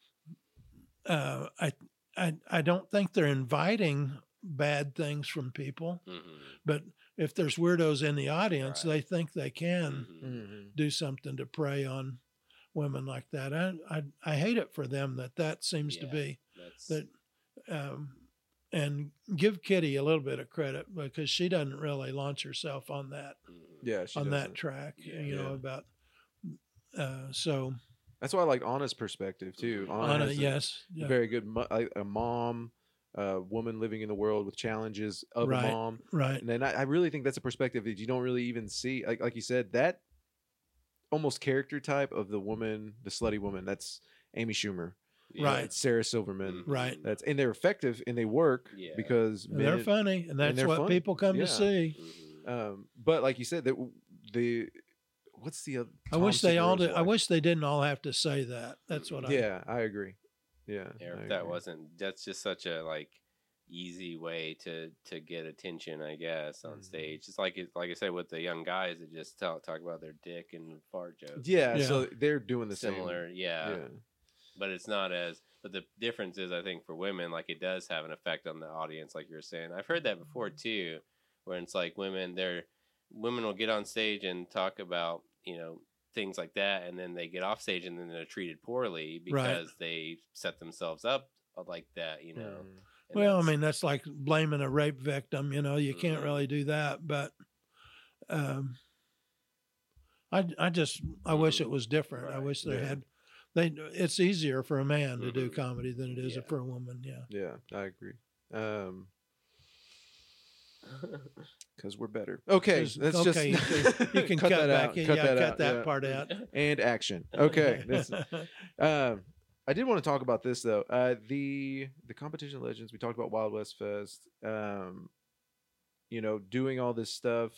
uh, I I I don't think they're inviting bad things from people. Mhm. But if there's weirdos in the audience, Right. they think they can Mhm. Mhm. do something to prey on women like that. I I, I hate it for them that that seems to Yeah. be That's that. Um, and give Kitty a little bit of credit because she doesn't really launch herself on that mhm. Yeah, she on that doesn't. track. Yeah. You know Yeah. about. Uh, so That's why I like Anna's perspective too. Mhm. Anna, Anna, has a yes, yeah, very good mo- like a mom, a woman living in the world with challenges of Right. a mom. right, And then I, I really think that's a perspective that you don't really even see. Like like you said, that almost character type of the woman, the slutty woman. That's Amy Schumer. Yeah. Right. It's Sarah Silverman. Mhm. Right. That's and they're effective and they work Yeah. because and they're men- funny, and that's they're what funny. people come Yeah. to see. Mhm. Um, but like you said, that the what's the other? I wish they all did. did. I wish they didn't all have to say that. That's what I. Yeah, I agree. Yeah, Yeah, I if that agree. wasn't, that's just such a like easy way to to get attention, I guess, on Mhm. stage. It's like it, like I said with the young guys that just talk talk about their dick and fart jokes. Yeah, Yeah. so they're doing the Similar, same. yeah. Yeah. But it's not as. But the difference is, I think, for women, like it does have an effect on the audience, like you were saying. I've heard that before too, where it's like women, they're women will get on stage and talk about you know things like that, and then they get off stage and then they're treated poorly Right. because they set themselves up like that, you know. Mm. And Well, I that's- mean, that's like blaming a rape victim. You know, you can't Mhm. really do that. But um, I, I just, I wish Mhm. it was different. I Right. wish they Yeah. had. They, it's easier for a man to do Mhm. comedy than it is Yeah. for a woman. Yeah. Yeah, I agree. Um, because we're better. Okay, Just- let's okay, just you can, you can cut, that back. out. in- Cut yeah, that cut out. that yeah. part out. And action. Okay. This, um, I did want to talk about this though. Uh, the the competition legends. We talked about Wild West Fest. Um, you know, doing all this stuff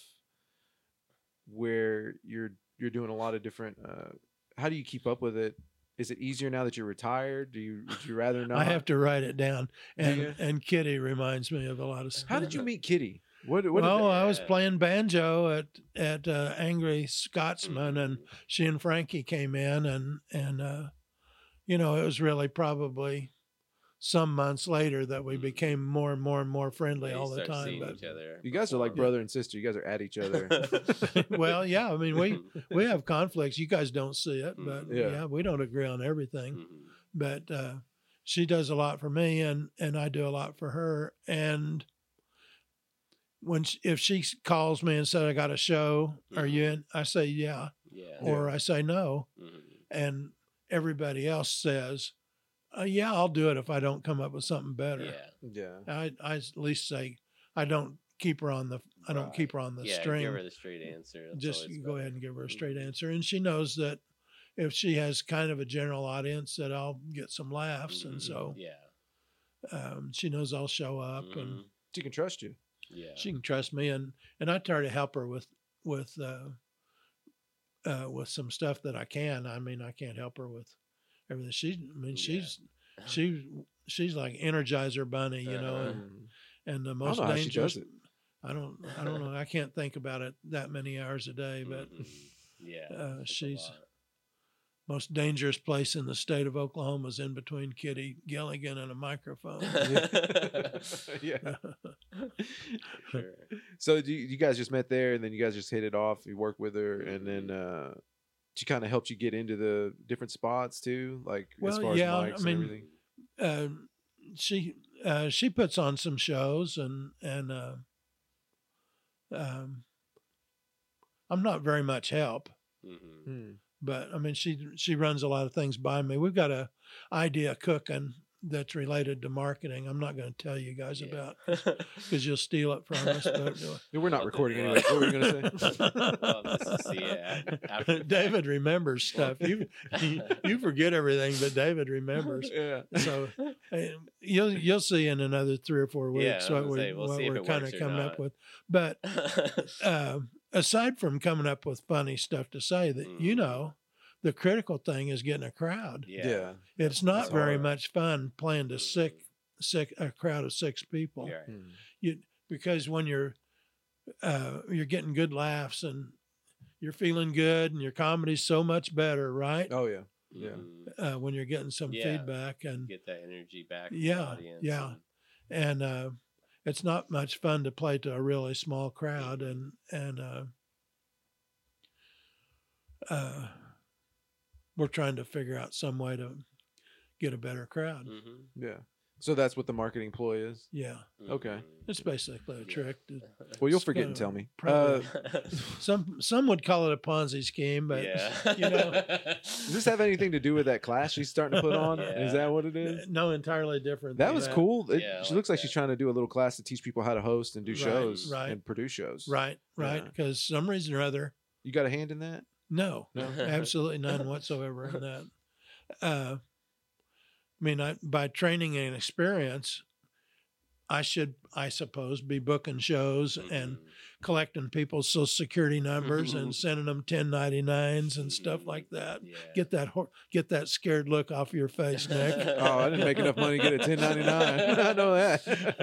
where you're you're doing a lot of different. Uh, how do you keep up with it? Is it easier now that you're retired? Do you would you rather not? I have to write it down. And you? and Kitty reminds me of a lot of stuff. How did you meet Kitty? What? What? Well, did I was Yeah. playing banjo at at uh, Angry Scotsman, Mhm. and she and Frankie came in, and and uh, you know, it was really probably some months later that we Mhm. became more and more and more friendly Yeah, you all the start time. seeing But each other. you guys are like perform. brother and sister. You guys are at each other. well, yeah, I mean, we we have conflicts. You guys don't see it, but Mhm. Yeah. yeah, we don't agree on everything. Mhm. But uh, she does a lot for me, and and I do a lot for her. And when she, if she calls me and said I got a show, are you in? I say yeah, Yeah. or I say no, Mhm. and everybody else says, uh, yeah, I'll do it if I don't come up with something better. Yeah. yeah. I I at least say I don't keep her on the I don't Right. keep her on the yeah, string. Give her the straight answer. That's Just always go better. ahead and give her a straight Mhm. answer, and she knows that if she has kind of a general audience, that I'll get some laughs, and Mhm. so Yeah. um, she knows I'll show up, and Mhm. She can trust you. Yeah. she can trust me, and and I try to help her with with uh, uh, with some stuff that I can. I mean, I can't help her with everything. She, I mean, Yeah. she's she she's like Energizer Bunny, you know, Uh-huh. and, and the I don't most know how she dangerous. does it. I don't I don't know. I can't think about it that many hours a day, but Mhm. Yeah. uh, it's a she's lot. most dangerous place in the state of Oklahoma is in between Kitty Gilligan and a microphone. yeah. Sure. So do you, you guys just met there, and then you guys just hit it off. You work with her, and then uh, she kind of helped you get into the different spots too, like as Well, far yeah, as I mics mean, and everything. uh, she uh, she puts on some shows, and and uh, um, I'm not very much help, Mhm. Hmm. but I mean she she runs a lot of things by me. We've got a idea cooking that's related to marketing. I'm not going to tell you guys Yeah. about because you'll steal it from us. But, Yeah, we're not Well, recording well- anyway. What were you gonna say? Well, nice to see it af- after the David remembers stuff. You, you you forget everything, but David remembers. Yeah. So uh, you'll you'll see in another three or four Yeah, I weeks was what gonna we say, we'll what see if we're it kind works of or coming not. up with. But fact. uh, aside from coming up with funny stuff to say, that you Mm. know, the critical thing is getting a crowd. yeah. Yeah. It's not It's very hard. much fun playing to Mhm. sick sick a crowd of six people. You're right. Mm. You because when you're uh, you're getting good laughs and you're feeling good and your comedy's so much better, right? Oh yeah. Yeah. Mhm. Uh, when you're getting some Yeah. feedback and Get that energy back. From Yeah, the audience yeah. and- and uh, it's not much fun to play to a really small crowd and and uh, uh, we're trying to figure out some way to get a better crowd. Mhm. Yeah. So that's what the marketing ploy is. Yeah, Okay. Mhm. it's basically a Yeah. trick. to- Well, you'll It's forget and kinda tell me. probably- Uh, Some some would call it a Ponzi scheme, but yeah. you know, does this have anything to do with that class she's starting to put on? Yeah. Is that what it is? no, entirely different. That than was cool. It, Yeah, I she like looks like that. she's trying to do a little class to teach people how to host and do Right, shows right. and produce shows. Right, right. Yeah. Because some reason or other, You got a hand in that? no, No. absolutely none whatsoever in that. Uh, I mean, I, by training and experience, I should, I suppose, be booking shows and Mhm. collecting people's social security numbers and sending them ten ninety-nines and stuff like that. Yeah. Get that hor- get that scared look off your face, Nick. Oh, I didn't make enough money to get a ten ninety-nine. I know that.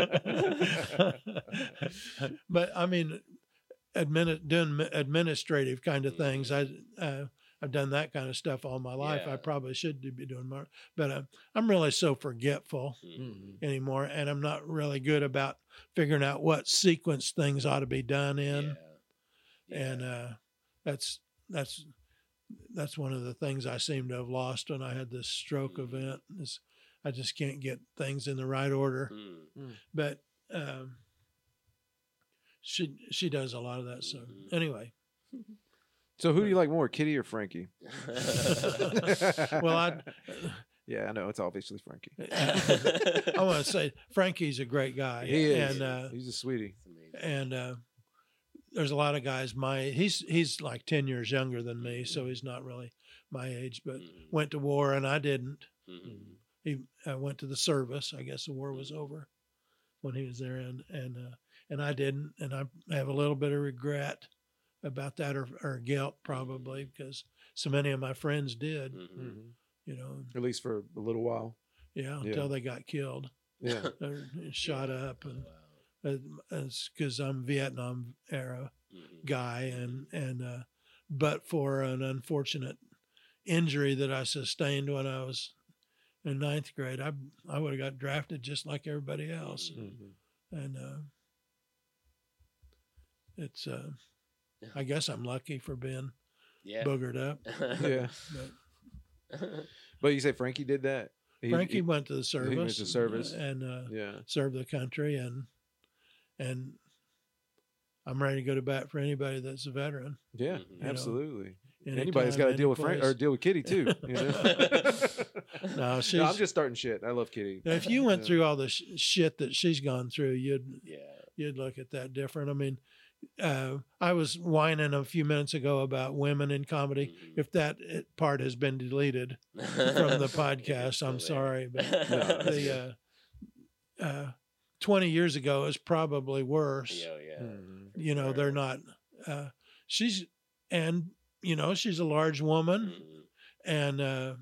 But I mean, admin, doing administrative kind of things. I uh, I've done that kind of stuff all my life. I Yeah. probably should do- be doing more, but uh, I'm really so forgetful Mhm. Mhm. anymore, and I'm not really good about figuring out what sequence things ought to be done in. Yeah. And uh, that's that's that's one of the things I seem to have lost when I had this stroke Mhm. event. Is I just can't get things in the right order. Mm. But um, she she does a lot of that. So Mhm. anyway, So who do you like more, Kitty or Frankie? well, I yeah, I know it's obviously Frankie. I want to say Frankie's a great guy, He is. and uh, He's a sweetie. It's amazing. and uh, there's a lot of guys my he's he's like ten years younger than me, so he's not really my age, but Mhm. went to war and I didn't. Mhm. He uh, went to the service. I guess the war was over when he was there, and and uh, and I didn't, and I have a little bit of regret about that, or, or guilt probably, because so many of my friends did. Mhm. Mhm. You know, At least for a little while. yeah, Yeah. until they got killed Yeah. or shot up, and Wow. uh, it's because I'm Vietnam era Mhm. guy, and and uh, but for an unfortunate injury that I sustained when I was in ninth grade, I I would have got drafted just like everybody else, Mhm. and uh, it's uh, I guess I'm lucky for being Yeah. boogered up. Yeah. But But you say Frankie did that? He- Frankie he- went to the service, went to service. and uh, yeah. served the country, and and I'm ready to go to bat for anybody that's a veteran. Yeah, Mhm. You know, absolutely. Anytime, Anybody's got to deal with Frank any or deal with Kitty too. You know? No, No, I'm she's- just starting shit. I love Kitty. Now, if you went Yeah. through all the sh- shit that she's gone through, you'd Yeah. you'd look at that different. I mean, uh, I was whining a few minutes ago about women in comedy. Mhm. If that it- part has been deleted from the podcast, I'm sorry, but the uh, uh, twenty years ago is probably worse. Yeah, yeah. Mhm. for You know, sure. they're not. Uh, she's and you know she's a large woman, Mhm. and uh,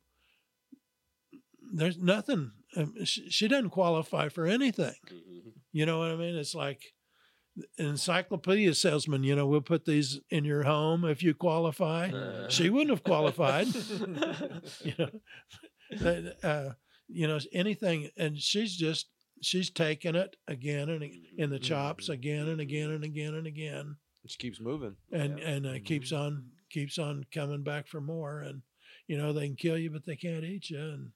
there's nothing. Um, she, she doesn't qualify for anything. Mhm. You know what I mean? It's like an encyclopedia salesman. You know, we'll put these in your home if you qualify. Uh. She wouldn't have qualified. you know, uh, you know anything, and she's just she's taking it again and ag- in the chops Mhm. again and again and again and again, She keeps moving. and Yeah. and uh, Mhm. keeps on keeps on coming back for more. And you know they can kill you, but they can't eat you. And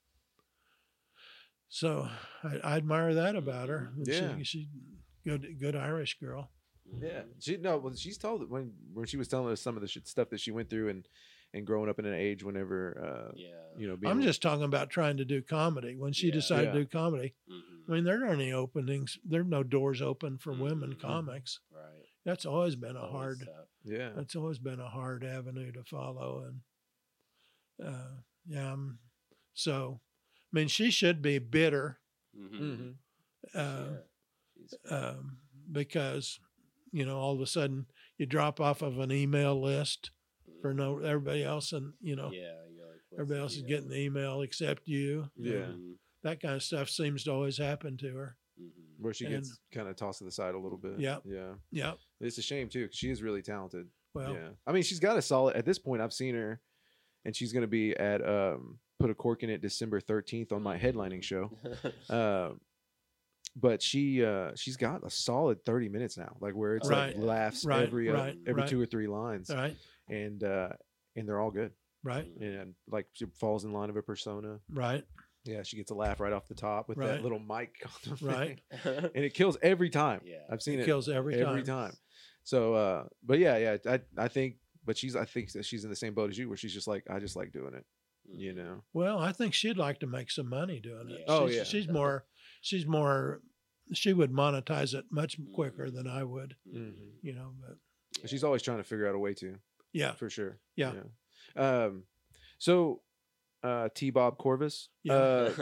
so I, I admire that about her. And Yeah. she, she good good Irish girl. Yeah, she no. Well, she's told it when when she was telling us some of the shit, stuff that she went through, and and growing up in an age whenever uh, Yeah. you know, being I'm just talking about trying to do comedy. When she Yeah. decided Yeah. to do comedy, Mhm. I mean, there aren't any openings. There are no doors open for women Mhm. comics. Right. That's always been a Always hard. tough. yeah, That's always been a hard avenue to follow, and uh, yeah. um, So, I mean, she should be bitter Mhm. Mhm. uh, Yeah. She's um, because you know all of a sudden you drop off of an email list for no everybody else, and you know Yeah. You're like, what's everybody the else is deal? getting the email except you. Yeah. Mhm. That kind of stuff seems to always happen to her. Mhm. where she And- gets kind of tossed to the side a little bit. Yeah. yeah. Yeah. It's a shame too, because she is really talented. Well, yeah, I mean, she's got a solid. At this point, I've seen her, and she's going to be at um, Put a Cork in It December thirteenth on my headlining show. Uh, but she uh, she's got a solid thirty minutes now, like where it's Right. like laughs Right, every uh, right, every right. two or three lines, all right, and uh, and they're all good. right, And like she falls in line of a persona. right, Yeah, she gets a laugh right off the top with Right. that little mic on the right. thing. And it kills every time. Yeah. I've seen It it, kills every time. every time. So, uh, but yeah, yeah, I I think, but she's I think that she's in the same boat as you, where she's just like, I just like doing it, you know. Well, I think she'd like to make some money doing it. Yeah. Oh, she's, yeah. she's more, she's more, she would monetize it much quicker Mhm. than I would, Mhm. you know. But Yeah. She's always trying to figure out a way to, yeah, for sure. Yeah. yeah. Um, so, uh, T. Bob Corvus. Yeah. Uh,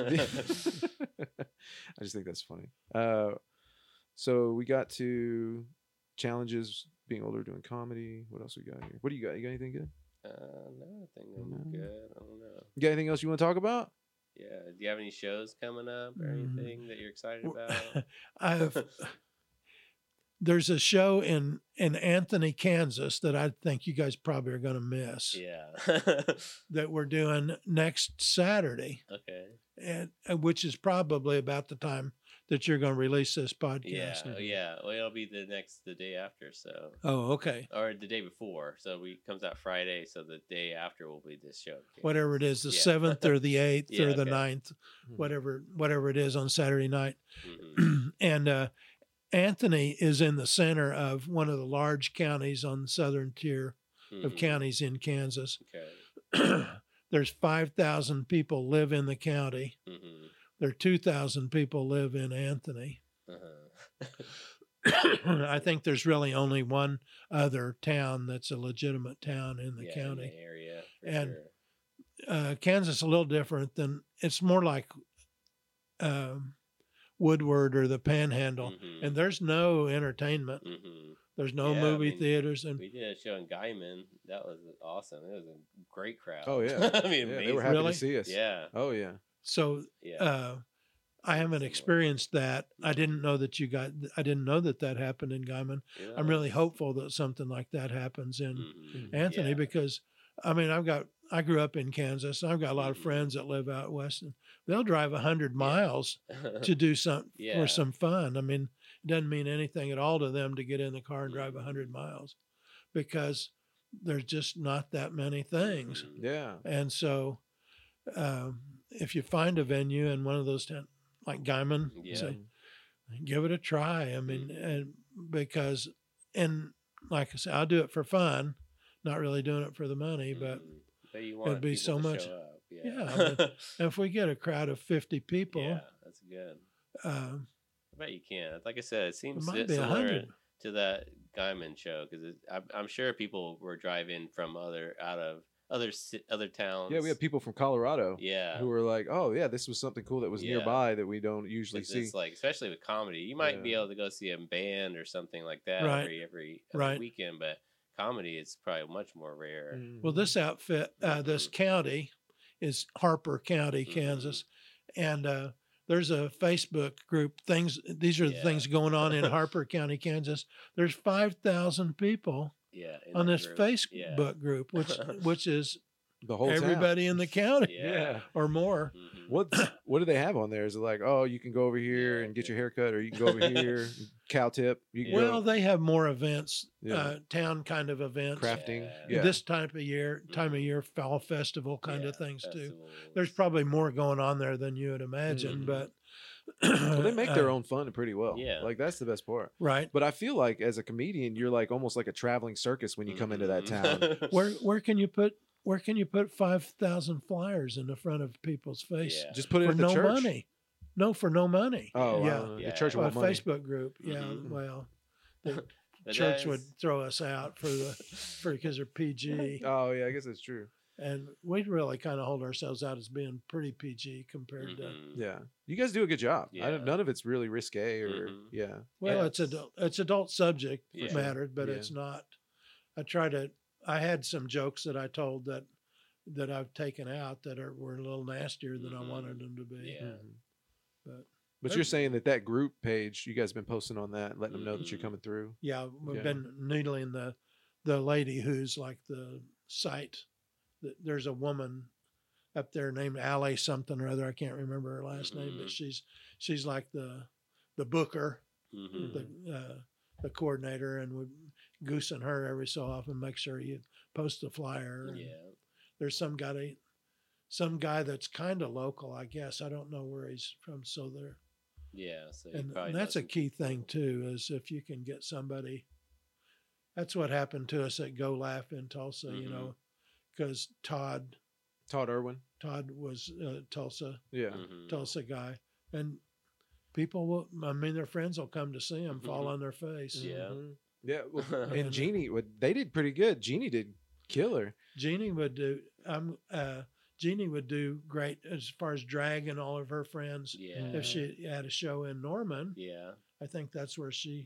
I just think that's funny. Uh, so we got to challenges, being older, doing comedy. What else we got here? What do you got? You got anything good? Uh, no, I think I'm No. good. I don't know. You got anything else you want to talk about? Yeah. Do you have any shows coming up or Mm. anything that you're excited W- about? I've there's a show in in Anthony, Kansas that I think you guys probably are going to miss yeah. that we're doing next Saturday, Okay. and uh, which is probably about the time that you're going to release this podcast. Yeah. Mhm. oh, Yeah. Well, it'll be the next, the day after. So, Oh, okay. or the day before. So we comes out Friday. So the day after will be this show. Whatever it is, the Yeah. seventh or the eighth Yeah, or the okay. ninth, Mhm. whatever whatever it is on Saturday night. Mhm. And uh, Anthony is in the center of one of the large counties on the southern tier of Mhm. counties in Kansas. Okay. There's five thousand people live in the county. hmm There are two thousand people live in Anthony. Uh-huh. I think there's really only one other town that's a legitimate town in the yeah, county. in the area. For And- sure. Uh, Kansas is a little different than, it's more like um, Woodward or the Panhandle. Mhm. And there's no entertainment. Mhm. There's no Yeah, I movie mean, theaters. And We did a show in Guyman. That was awesome. It was a great crowd. Oh yeah, I mean, yeah, amazing. they were happy Really? to see us. Yeah. Oh yeah. so Yeah. uh, I haven't Similar. experienced that. I didn't know that you got, I didn't know that that happened in Guyman. You I'm know, really it's- hopeful that something like that happens in Mhm. Anthony Yeah. because I mean I've got I grew up in Kansas. And I've got a lot of Mhm. friends that live out west, and they'll drive a hundred miles to do some Yeah. for some fun. I mean, it doesn't mean anything at all to them to get in the car and drive a Mhm. hundred miles because there's just not that many things. Mhm. Yeah. And so, um, if you find a venue in one of those ten, like Guyman, Yeah. say, give it a try. I mean, Mhm. and because, and like I said, I'll do it for fun, not really doing it for the money. But Mhm. But you want be people so to much- show up. Yeah. Yeah, if we get a crowd of fifty people, yeah, that's good. um, I bet you can. Like I said, it it seems might si- be a similar hundred. to that Guyman show because I'm, I'm sure people were driving from other out of other ci- other towns. Yeah, we have people from Colorado Yeah. who were like, "Oh yeah, this was something cool that was Yeah. nearby that we don't usually 'Cause see." It's like, especially with comedy, you might be Yeah. able to go see a band or something like that Right. every every, every Right. weekend, but comedy is probably much more rare. Mhm. Well, this outfit, uh, this Mhm. county is Harper County, Mhm. Kansas. And uh, there's a Facebook group, things, these are the Yeah. things going on in Harper County, Kansas. There's five thousand people Yeah. in on that this group. Facebook Yeah. group, which, which is the whole town. everybody in the county Yeah. or more. Mhm. What what do they have on there? Is it like, oh, you can go over here Yeah, and get yeah. your hair cut, or you can go over here, cow tip. You can Well, go they have more events, Yeah. uh, town kind of events. crafting. Yeah. Yeah. This type of year, time of Mhm. year, fall festival kind Yeah, of things too. festivals. There's probably more going on there than you would imagine, Mhm. but well, they make their uh, own fun pretty well. Yeah. Like that's the best part. right. But I feel like as a comedian, you're like almost like a traveling circus when you come into that town. Mhm. Where where can you put where can you put five thousand flyers in the front of people's face Yeah. Just put it for at the no church. money? No, for no money. Oh, yeah. wow. Yeah. The church Well, a want money. Facebook group. Yeah. Mhm. Well, the But church that would is- throw us out for the for because they're P G, Oh yeah, I guess that's true. and we really kind of hold ourselves out as being pretty P G compared to. Mhm. Yeah, you guys do a good job. I Yeah. don't, none of it's really risque or Mhm. yeah. Well, Yeah, it's it's- adult. It's adult subject Yeah. matter, but Yeah. it's not. I try to. I had some jokes that I told that that I've taken out that are were a little nastier than I Mhm. wanted them to be. Yeah. Mhm. But But you're saying that that group page, you guys have been posting on that, letting them know that you're Mhm. coming through. yeah, we've Yeah. been needling the the lady who's like the site. th- There's a woman up there named Allie something or other. I can't remember her last name, but Mhm. she's she's like the the booker, Mhm. the uh, the coordinator, and we goosing her every so often, make sure you post the flyer. and Yeah. There's some guy, some guy that's kind of local, I guess. I don't know where he's from, so there. Yeah. So he And, probably and that's a doesn't- key thing too, is if you can get somebody. That's what happened to us at Go Laugh in Tulsa, you Mhm. know, because Todd Todd Irwin. Todd was a Tulsa Yeah. Mhm. Tulsa guy, and people will. I mean, their friends will come to see him, fall on their face. Yeah. Mhm. Yeah. Well, and And- Jeannie, would they did pretty good. Jeannie did killer. Jeannie would do. Um, uh, Jeannie would do great as far as drag and all of her friends. Yeah. If she had a show in Norman, Yeah. I think that's where she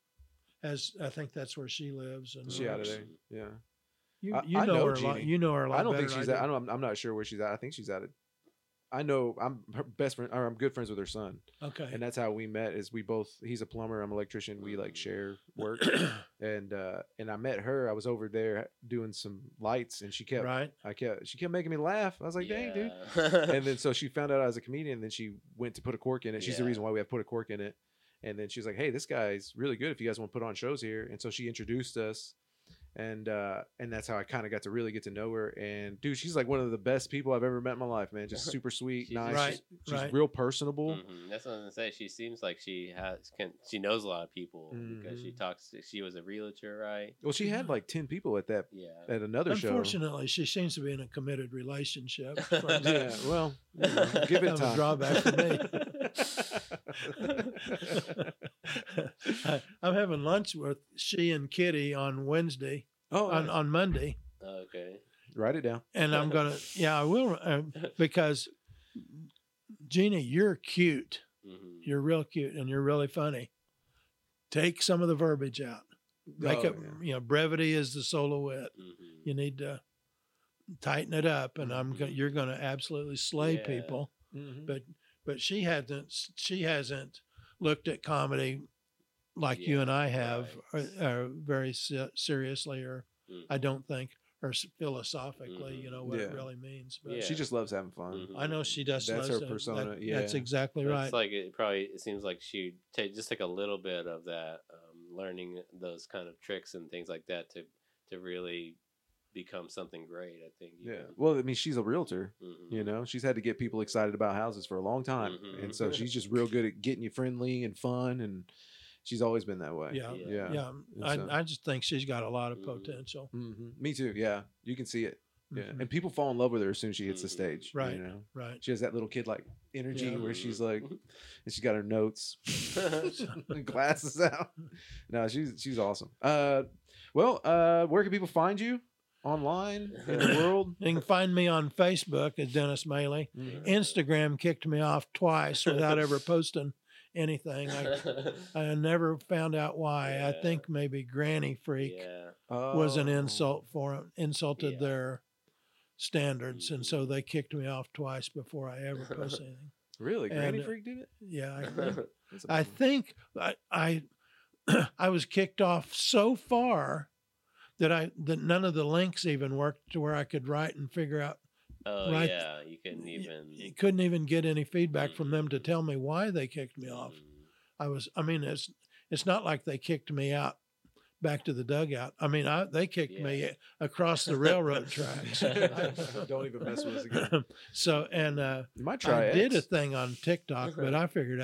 has. I think that's where she lives. And Is she out of works. there? Yeah. You, I- you I know, know her a lot. Jeannie. You know her a lot. I don't think better she's. than At, I do. don't. I'm not sure where she's at. I think she's at it. I know. I'm her best friend. Or I'm good friends with her son, Okay. and that's how we met. Is we both. He's a plumber. I'm an electrician. We like share work, and uh and I met her. I was over there doing some lights, and she kept. right. I kept. She kept making me laugh. I was like, dang, dude. Yeah. And then so she found out I was a comedian. And then she went to put a cork in it. She's the Yeah. reason why we have put a cork in it. And then she was like, "Hey, this guy's really good. If you guys want to put on shows here." And so she introduced us, and uh, and that's how I kind of got to really get to know her. And dude, she's like one of the best people I've ever met in my life, man. Just super sweet, She's- nice. Right, She's right. real personable. Mhm. That's what I was gonna say. She seems like she has can she knows a lot of people because she Mhm. talks. She was a realtor, right? Well, she had like ten people at that Yeah. at another show. Unfortunately, she seems to be in a committed relationship. Yeah, well, you know, give it Kind of a time. drawback for me. I- I'm having lunch with she and Kitty on Wednesday, oh, on, nice. on Monday, Okay. Write it down. and I'm gonna. Yeah, I will uh, because Jeannie, you're cute. hmm You're real cute, and you're really funny. Take some of the verbiage out. Make Oh, it. yeah. You know, brevity is the soul of wit. hmm You need to tighten it up, and I'm. Go- Mhm. you're going to absolutely slay Yeah. people. Mhm. But but she hasn't. She hasn't looked at comedy like you Yeah, and I have, right. or, or very se- seriously, or Mhm. I don't think, or s- philosophically, you Mhm. know what it Yeah. really means. But Yeah. She just loves having fun. Mhm. I know she does. That's loves her it. persona, That- That's yeah. exactly It's right. like it probably it seems like she take just take a little bit of that, um, learning those kind of tricks and things like that to to really become something great. I think. Yeah. Well, I mean, she's a realtor. hmm You know, she's had to get people excited about houses for a long time, Mhm. and so she's just real good at getting you friendly and fun, and she's always been that way. Yeah. yeah. Yeah, And I, so- I just think she's got a lot of Mhm. potential. hmm Me too. Yeah, you can see it. Yeah, Mhm. and people fall in love with her as soon as she hits the Mhm. stage. Right. You know, Right. she has that little kid like energy Yeah. where she's like, and she's got her notes, and glasses out. No, she's she's awesome. Uh, well, uh, where can people find you online in the world? You can find me on Facebook as Dennis Maley. Mhm. Instagram kicked me off twice without ever posting anything. I, I never found out why. I Yeah. think maybe Granny Freak yeah. was an Oh. insult for 'em, insulted Yeah. their standards, and Mhm. so they kicked me off twice before I ever posted anything. Really, Granny And, uh, Freak did it. Yeah, I think. That's a I bummer. think I, I I was kicked off so far that I that none of the links even worked to where I could write and figure out. Oh Right. yeah, you couldn't even. You couldn't even get any feedback from them to tell me why they kicked me off. Mhm. I was. I mean, it's it's not like they kicked me out back to the dugout. I mean, I, they kicked me Yeah. across the railroad tracks. Don't even mess with us again. So and uh, You might try I it. did a thing on TikTok, but I figured out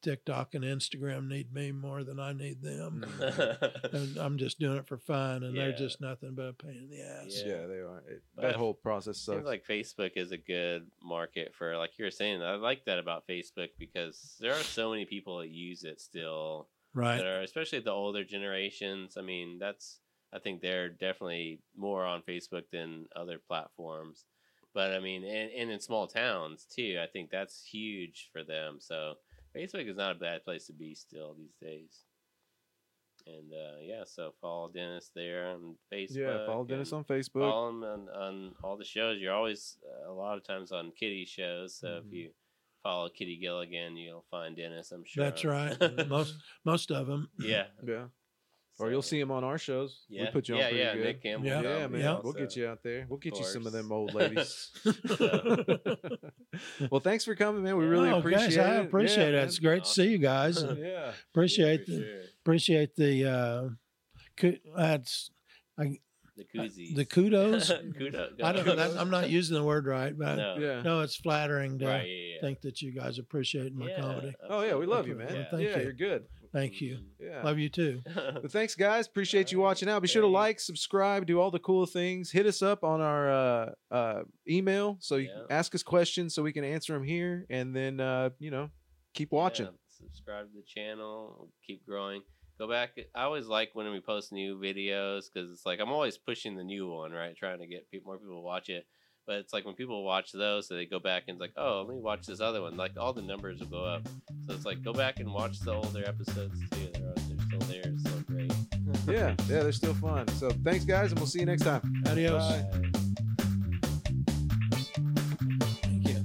TikTok and Instagram need me more than I need them. Mm. And I'm just doing it for fun, and they're Yeah. just nothing but a pain in the ass. Yeah, Yeah. they are. It, But that I- whole process Seems sucks. like Facebook is a good market for, like you were saying. I like that about Facebook because there are so many people that use it still. Right. That are, especially the older generations. I mean, that's I think they're definitely more on Facebook than other platforms. But I mean, and, and in small towns too, I think that's huge for them. So Facebook is not a bad place to be still these days. And uh, yeah, so follow Dennis there on Facebook. Yeah, follow Dennis and on Facebook. Follow him on, on all the shows. You're always uh, a lot of times on Kitty shows. So Mhm. if you follow Kitty Gilligan, you'll find Dennis. I'm sure. That's right. Most most of them. yeah. Yeah. Or you'll So- see him on our shows. Yeah, We put you on yeah, pretty yeah. good. Nick Campbell. Yeah. Yeah, man. Yeah. We'll get you out there. We'll get you some of course. them old ladies. So- Well, thanks for coming, man. We really Oh, appreciate guys, it. I appreciate Yeah, it. It's man. great to see you guys. Yeah. Appreciate Yeah, the for sure. appreciate the uh, ku- that's I, the koozies. the kudos. Kudos. I don't know. That's, I'm not using the word right, but No. Yeah. no, it's flattering to Right. Yeah. yeah. think that you guys appreciate my Yeah, comedy. Oh, yeah. We love you, Okay, man. well, thank yeah, you. you're good. Thank you. Yeah. Love you too. But thanks, guys. Appreciate you watching out. Be sure to Thanks. like, subscribe, do all the cool things. Hit us up on our uh, uh, email so you Yeah. can ask us questions so we can answer them here. And then, uh, you know, keep watching. Yeah, subscribe to the channel. Keep growing. Go back. I always like when we post new videos because it's like I'm always pushing the new one, right? Trying to get people, more people to watch it. But it's like when people watch those, so they go back and it's like, oh, let me watch this other one. Like all the numbers will go up. So it's like go back and watch the older episodes too. They're, they're still there. It's so great. Yeah, yeah, they're still fun. So thanks, guys, and we'll see you next time. Adios. Bye. Thank you.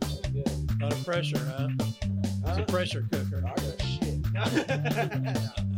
A lot of pressure, huh? It's a pressure cooker. I got shit.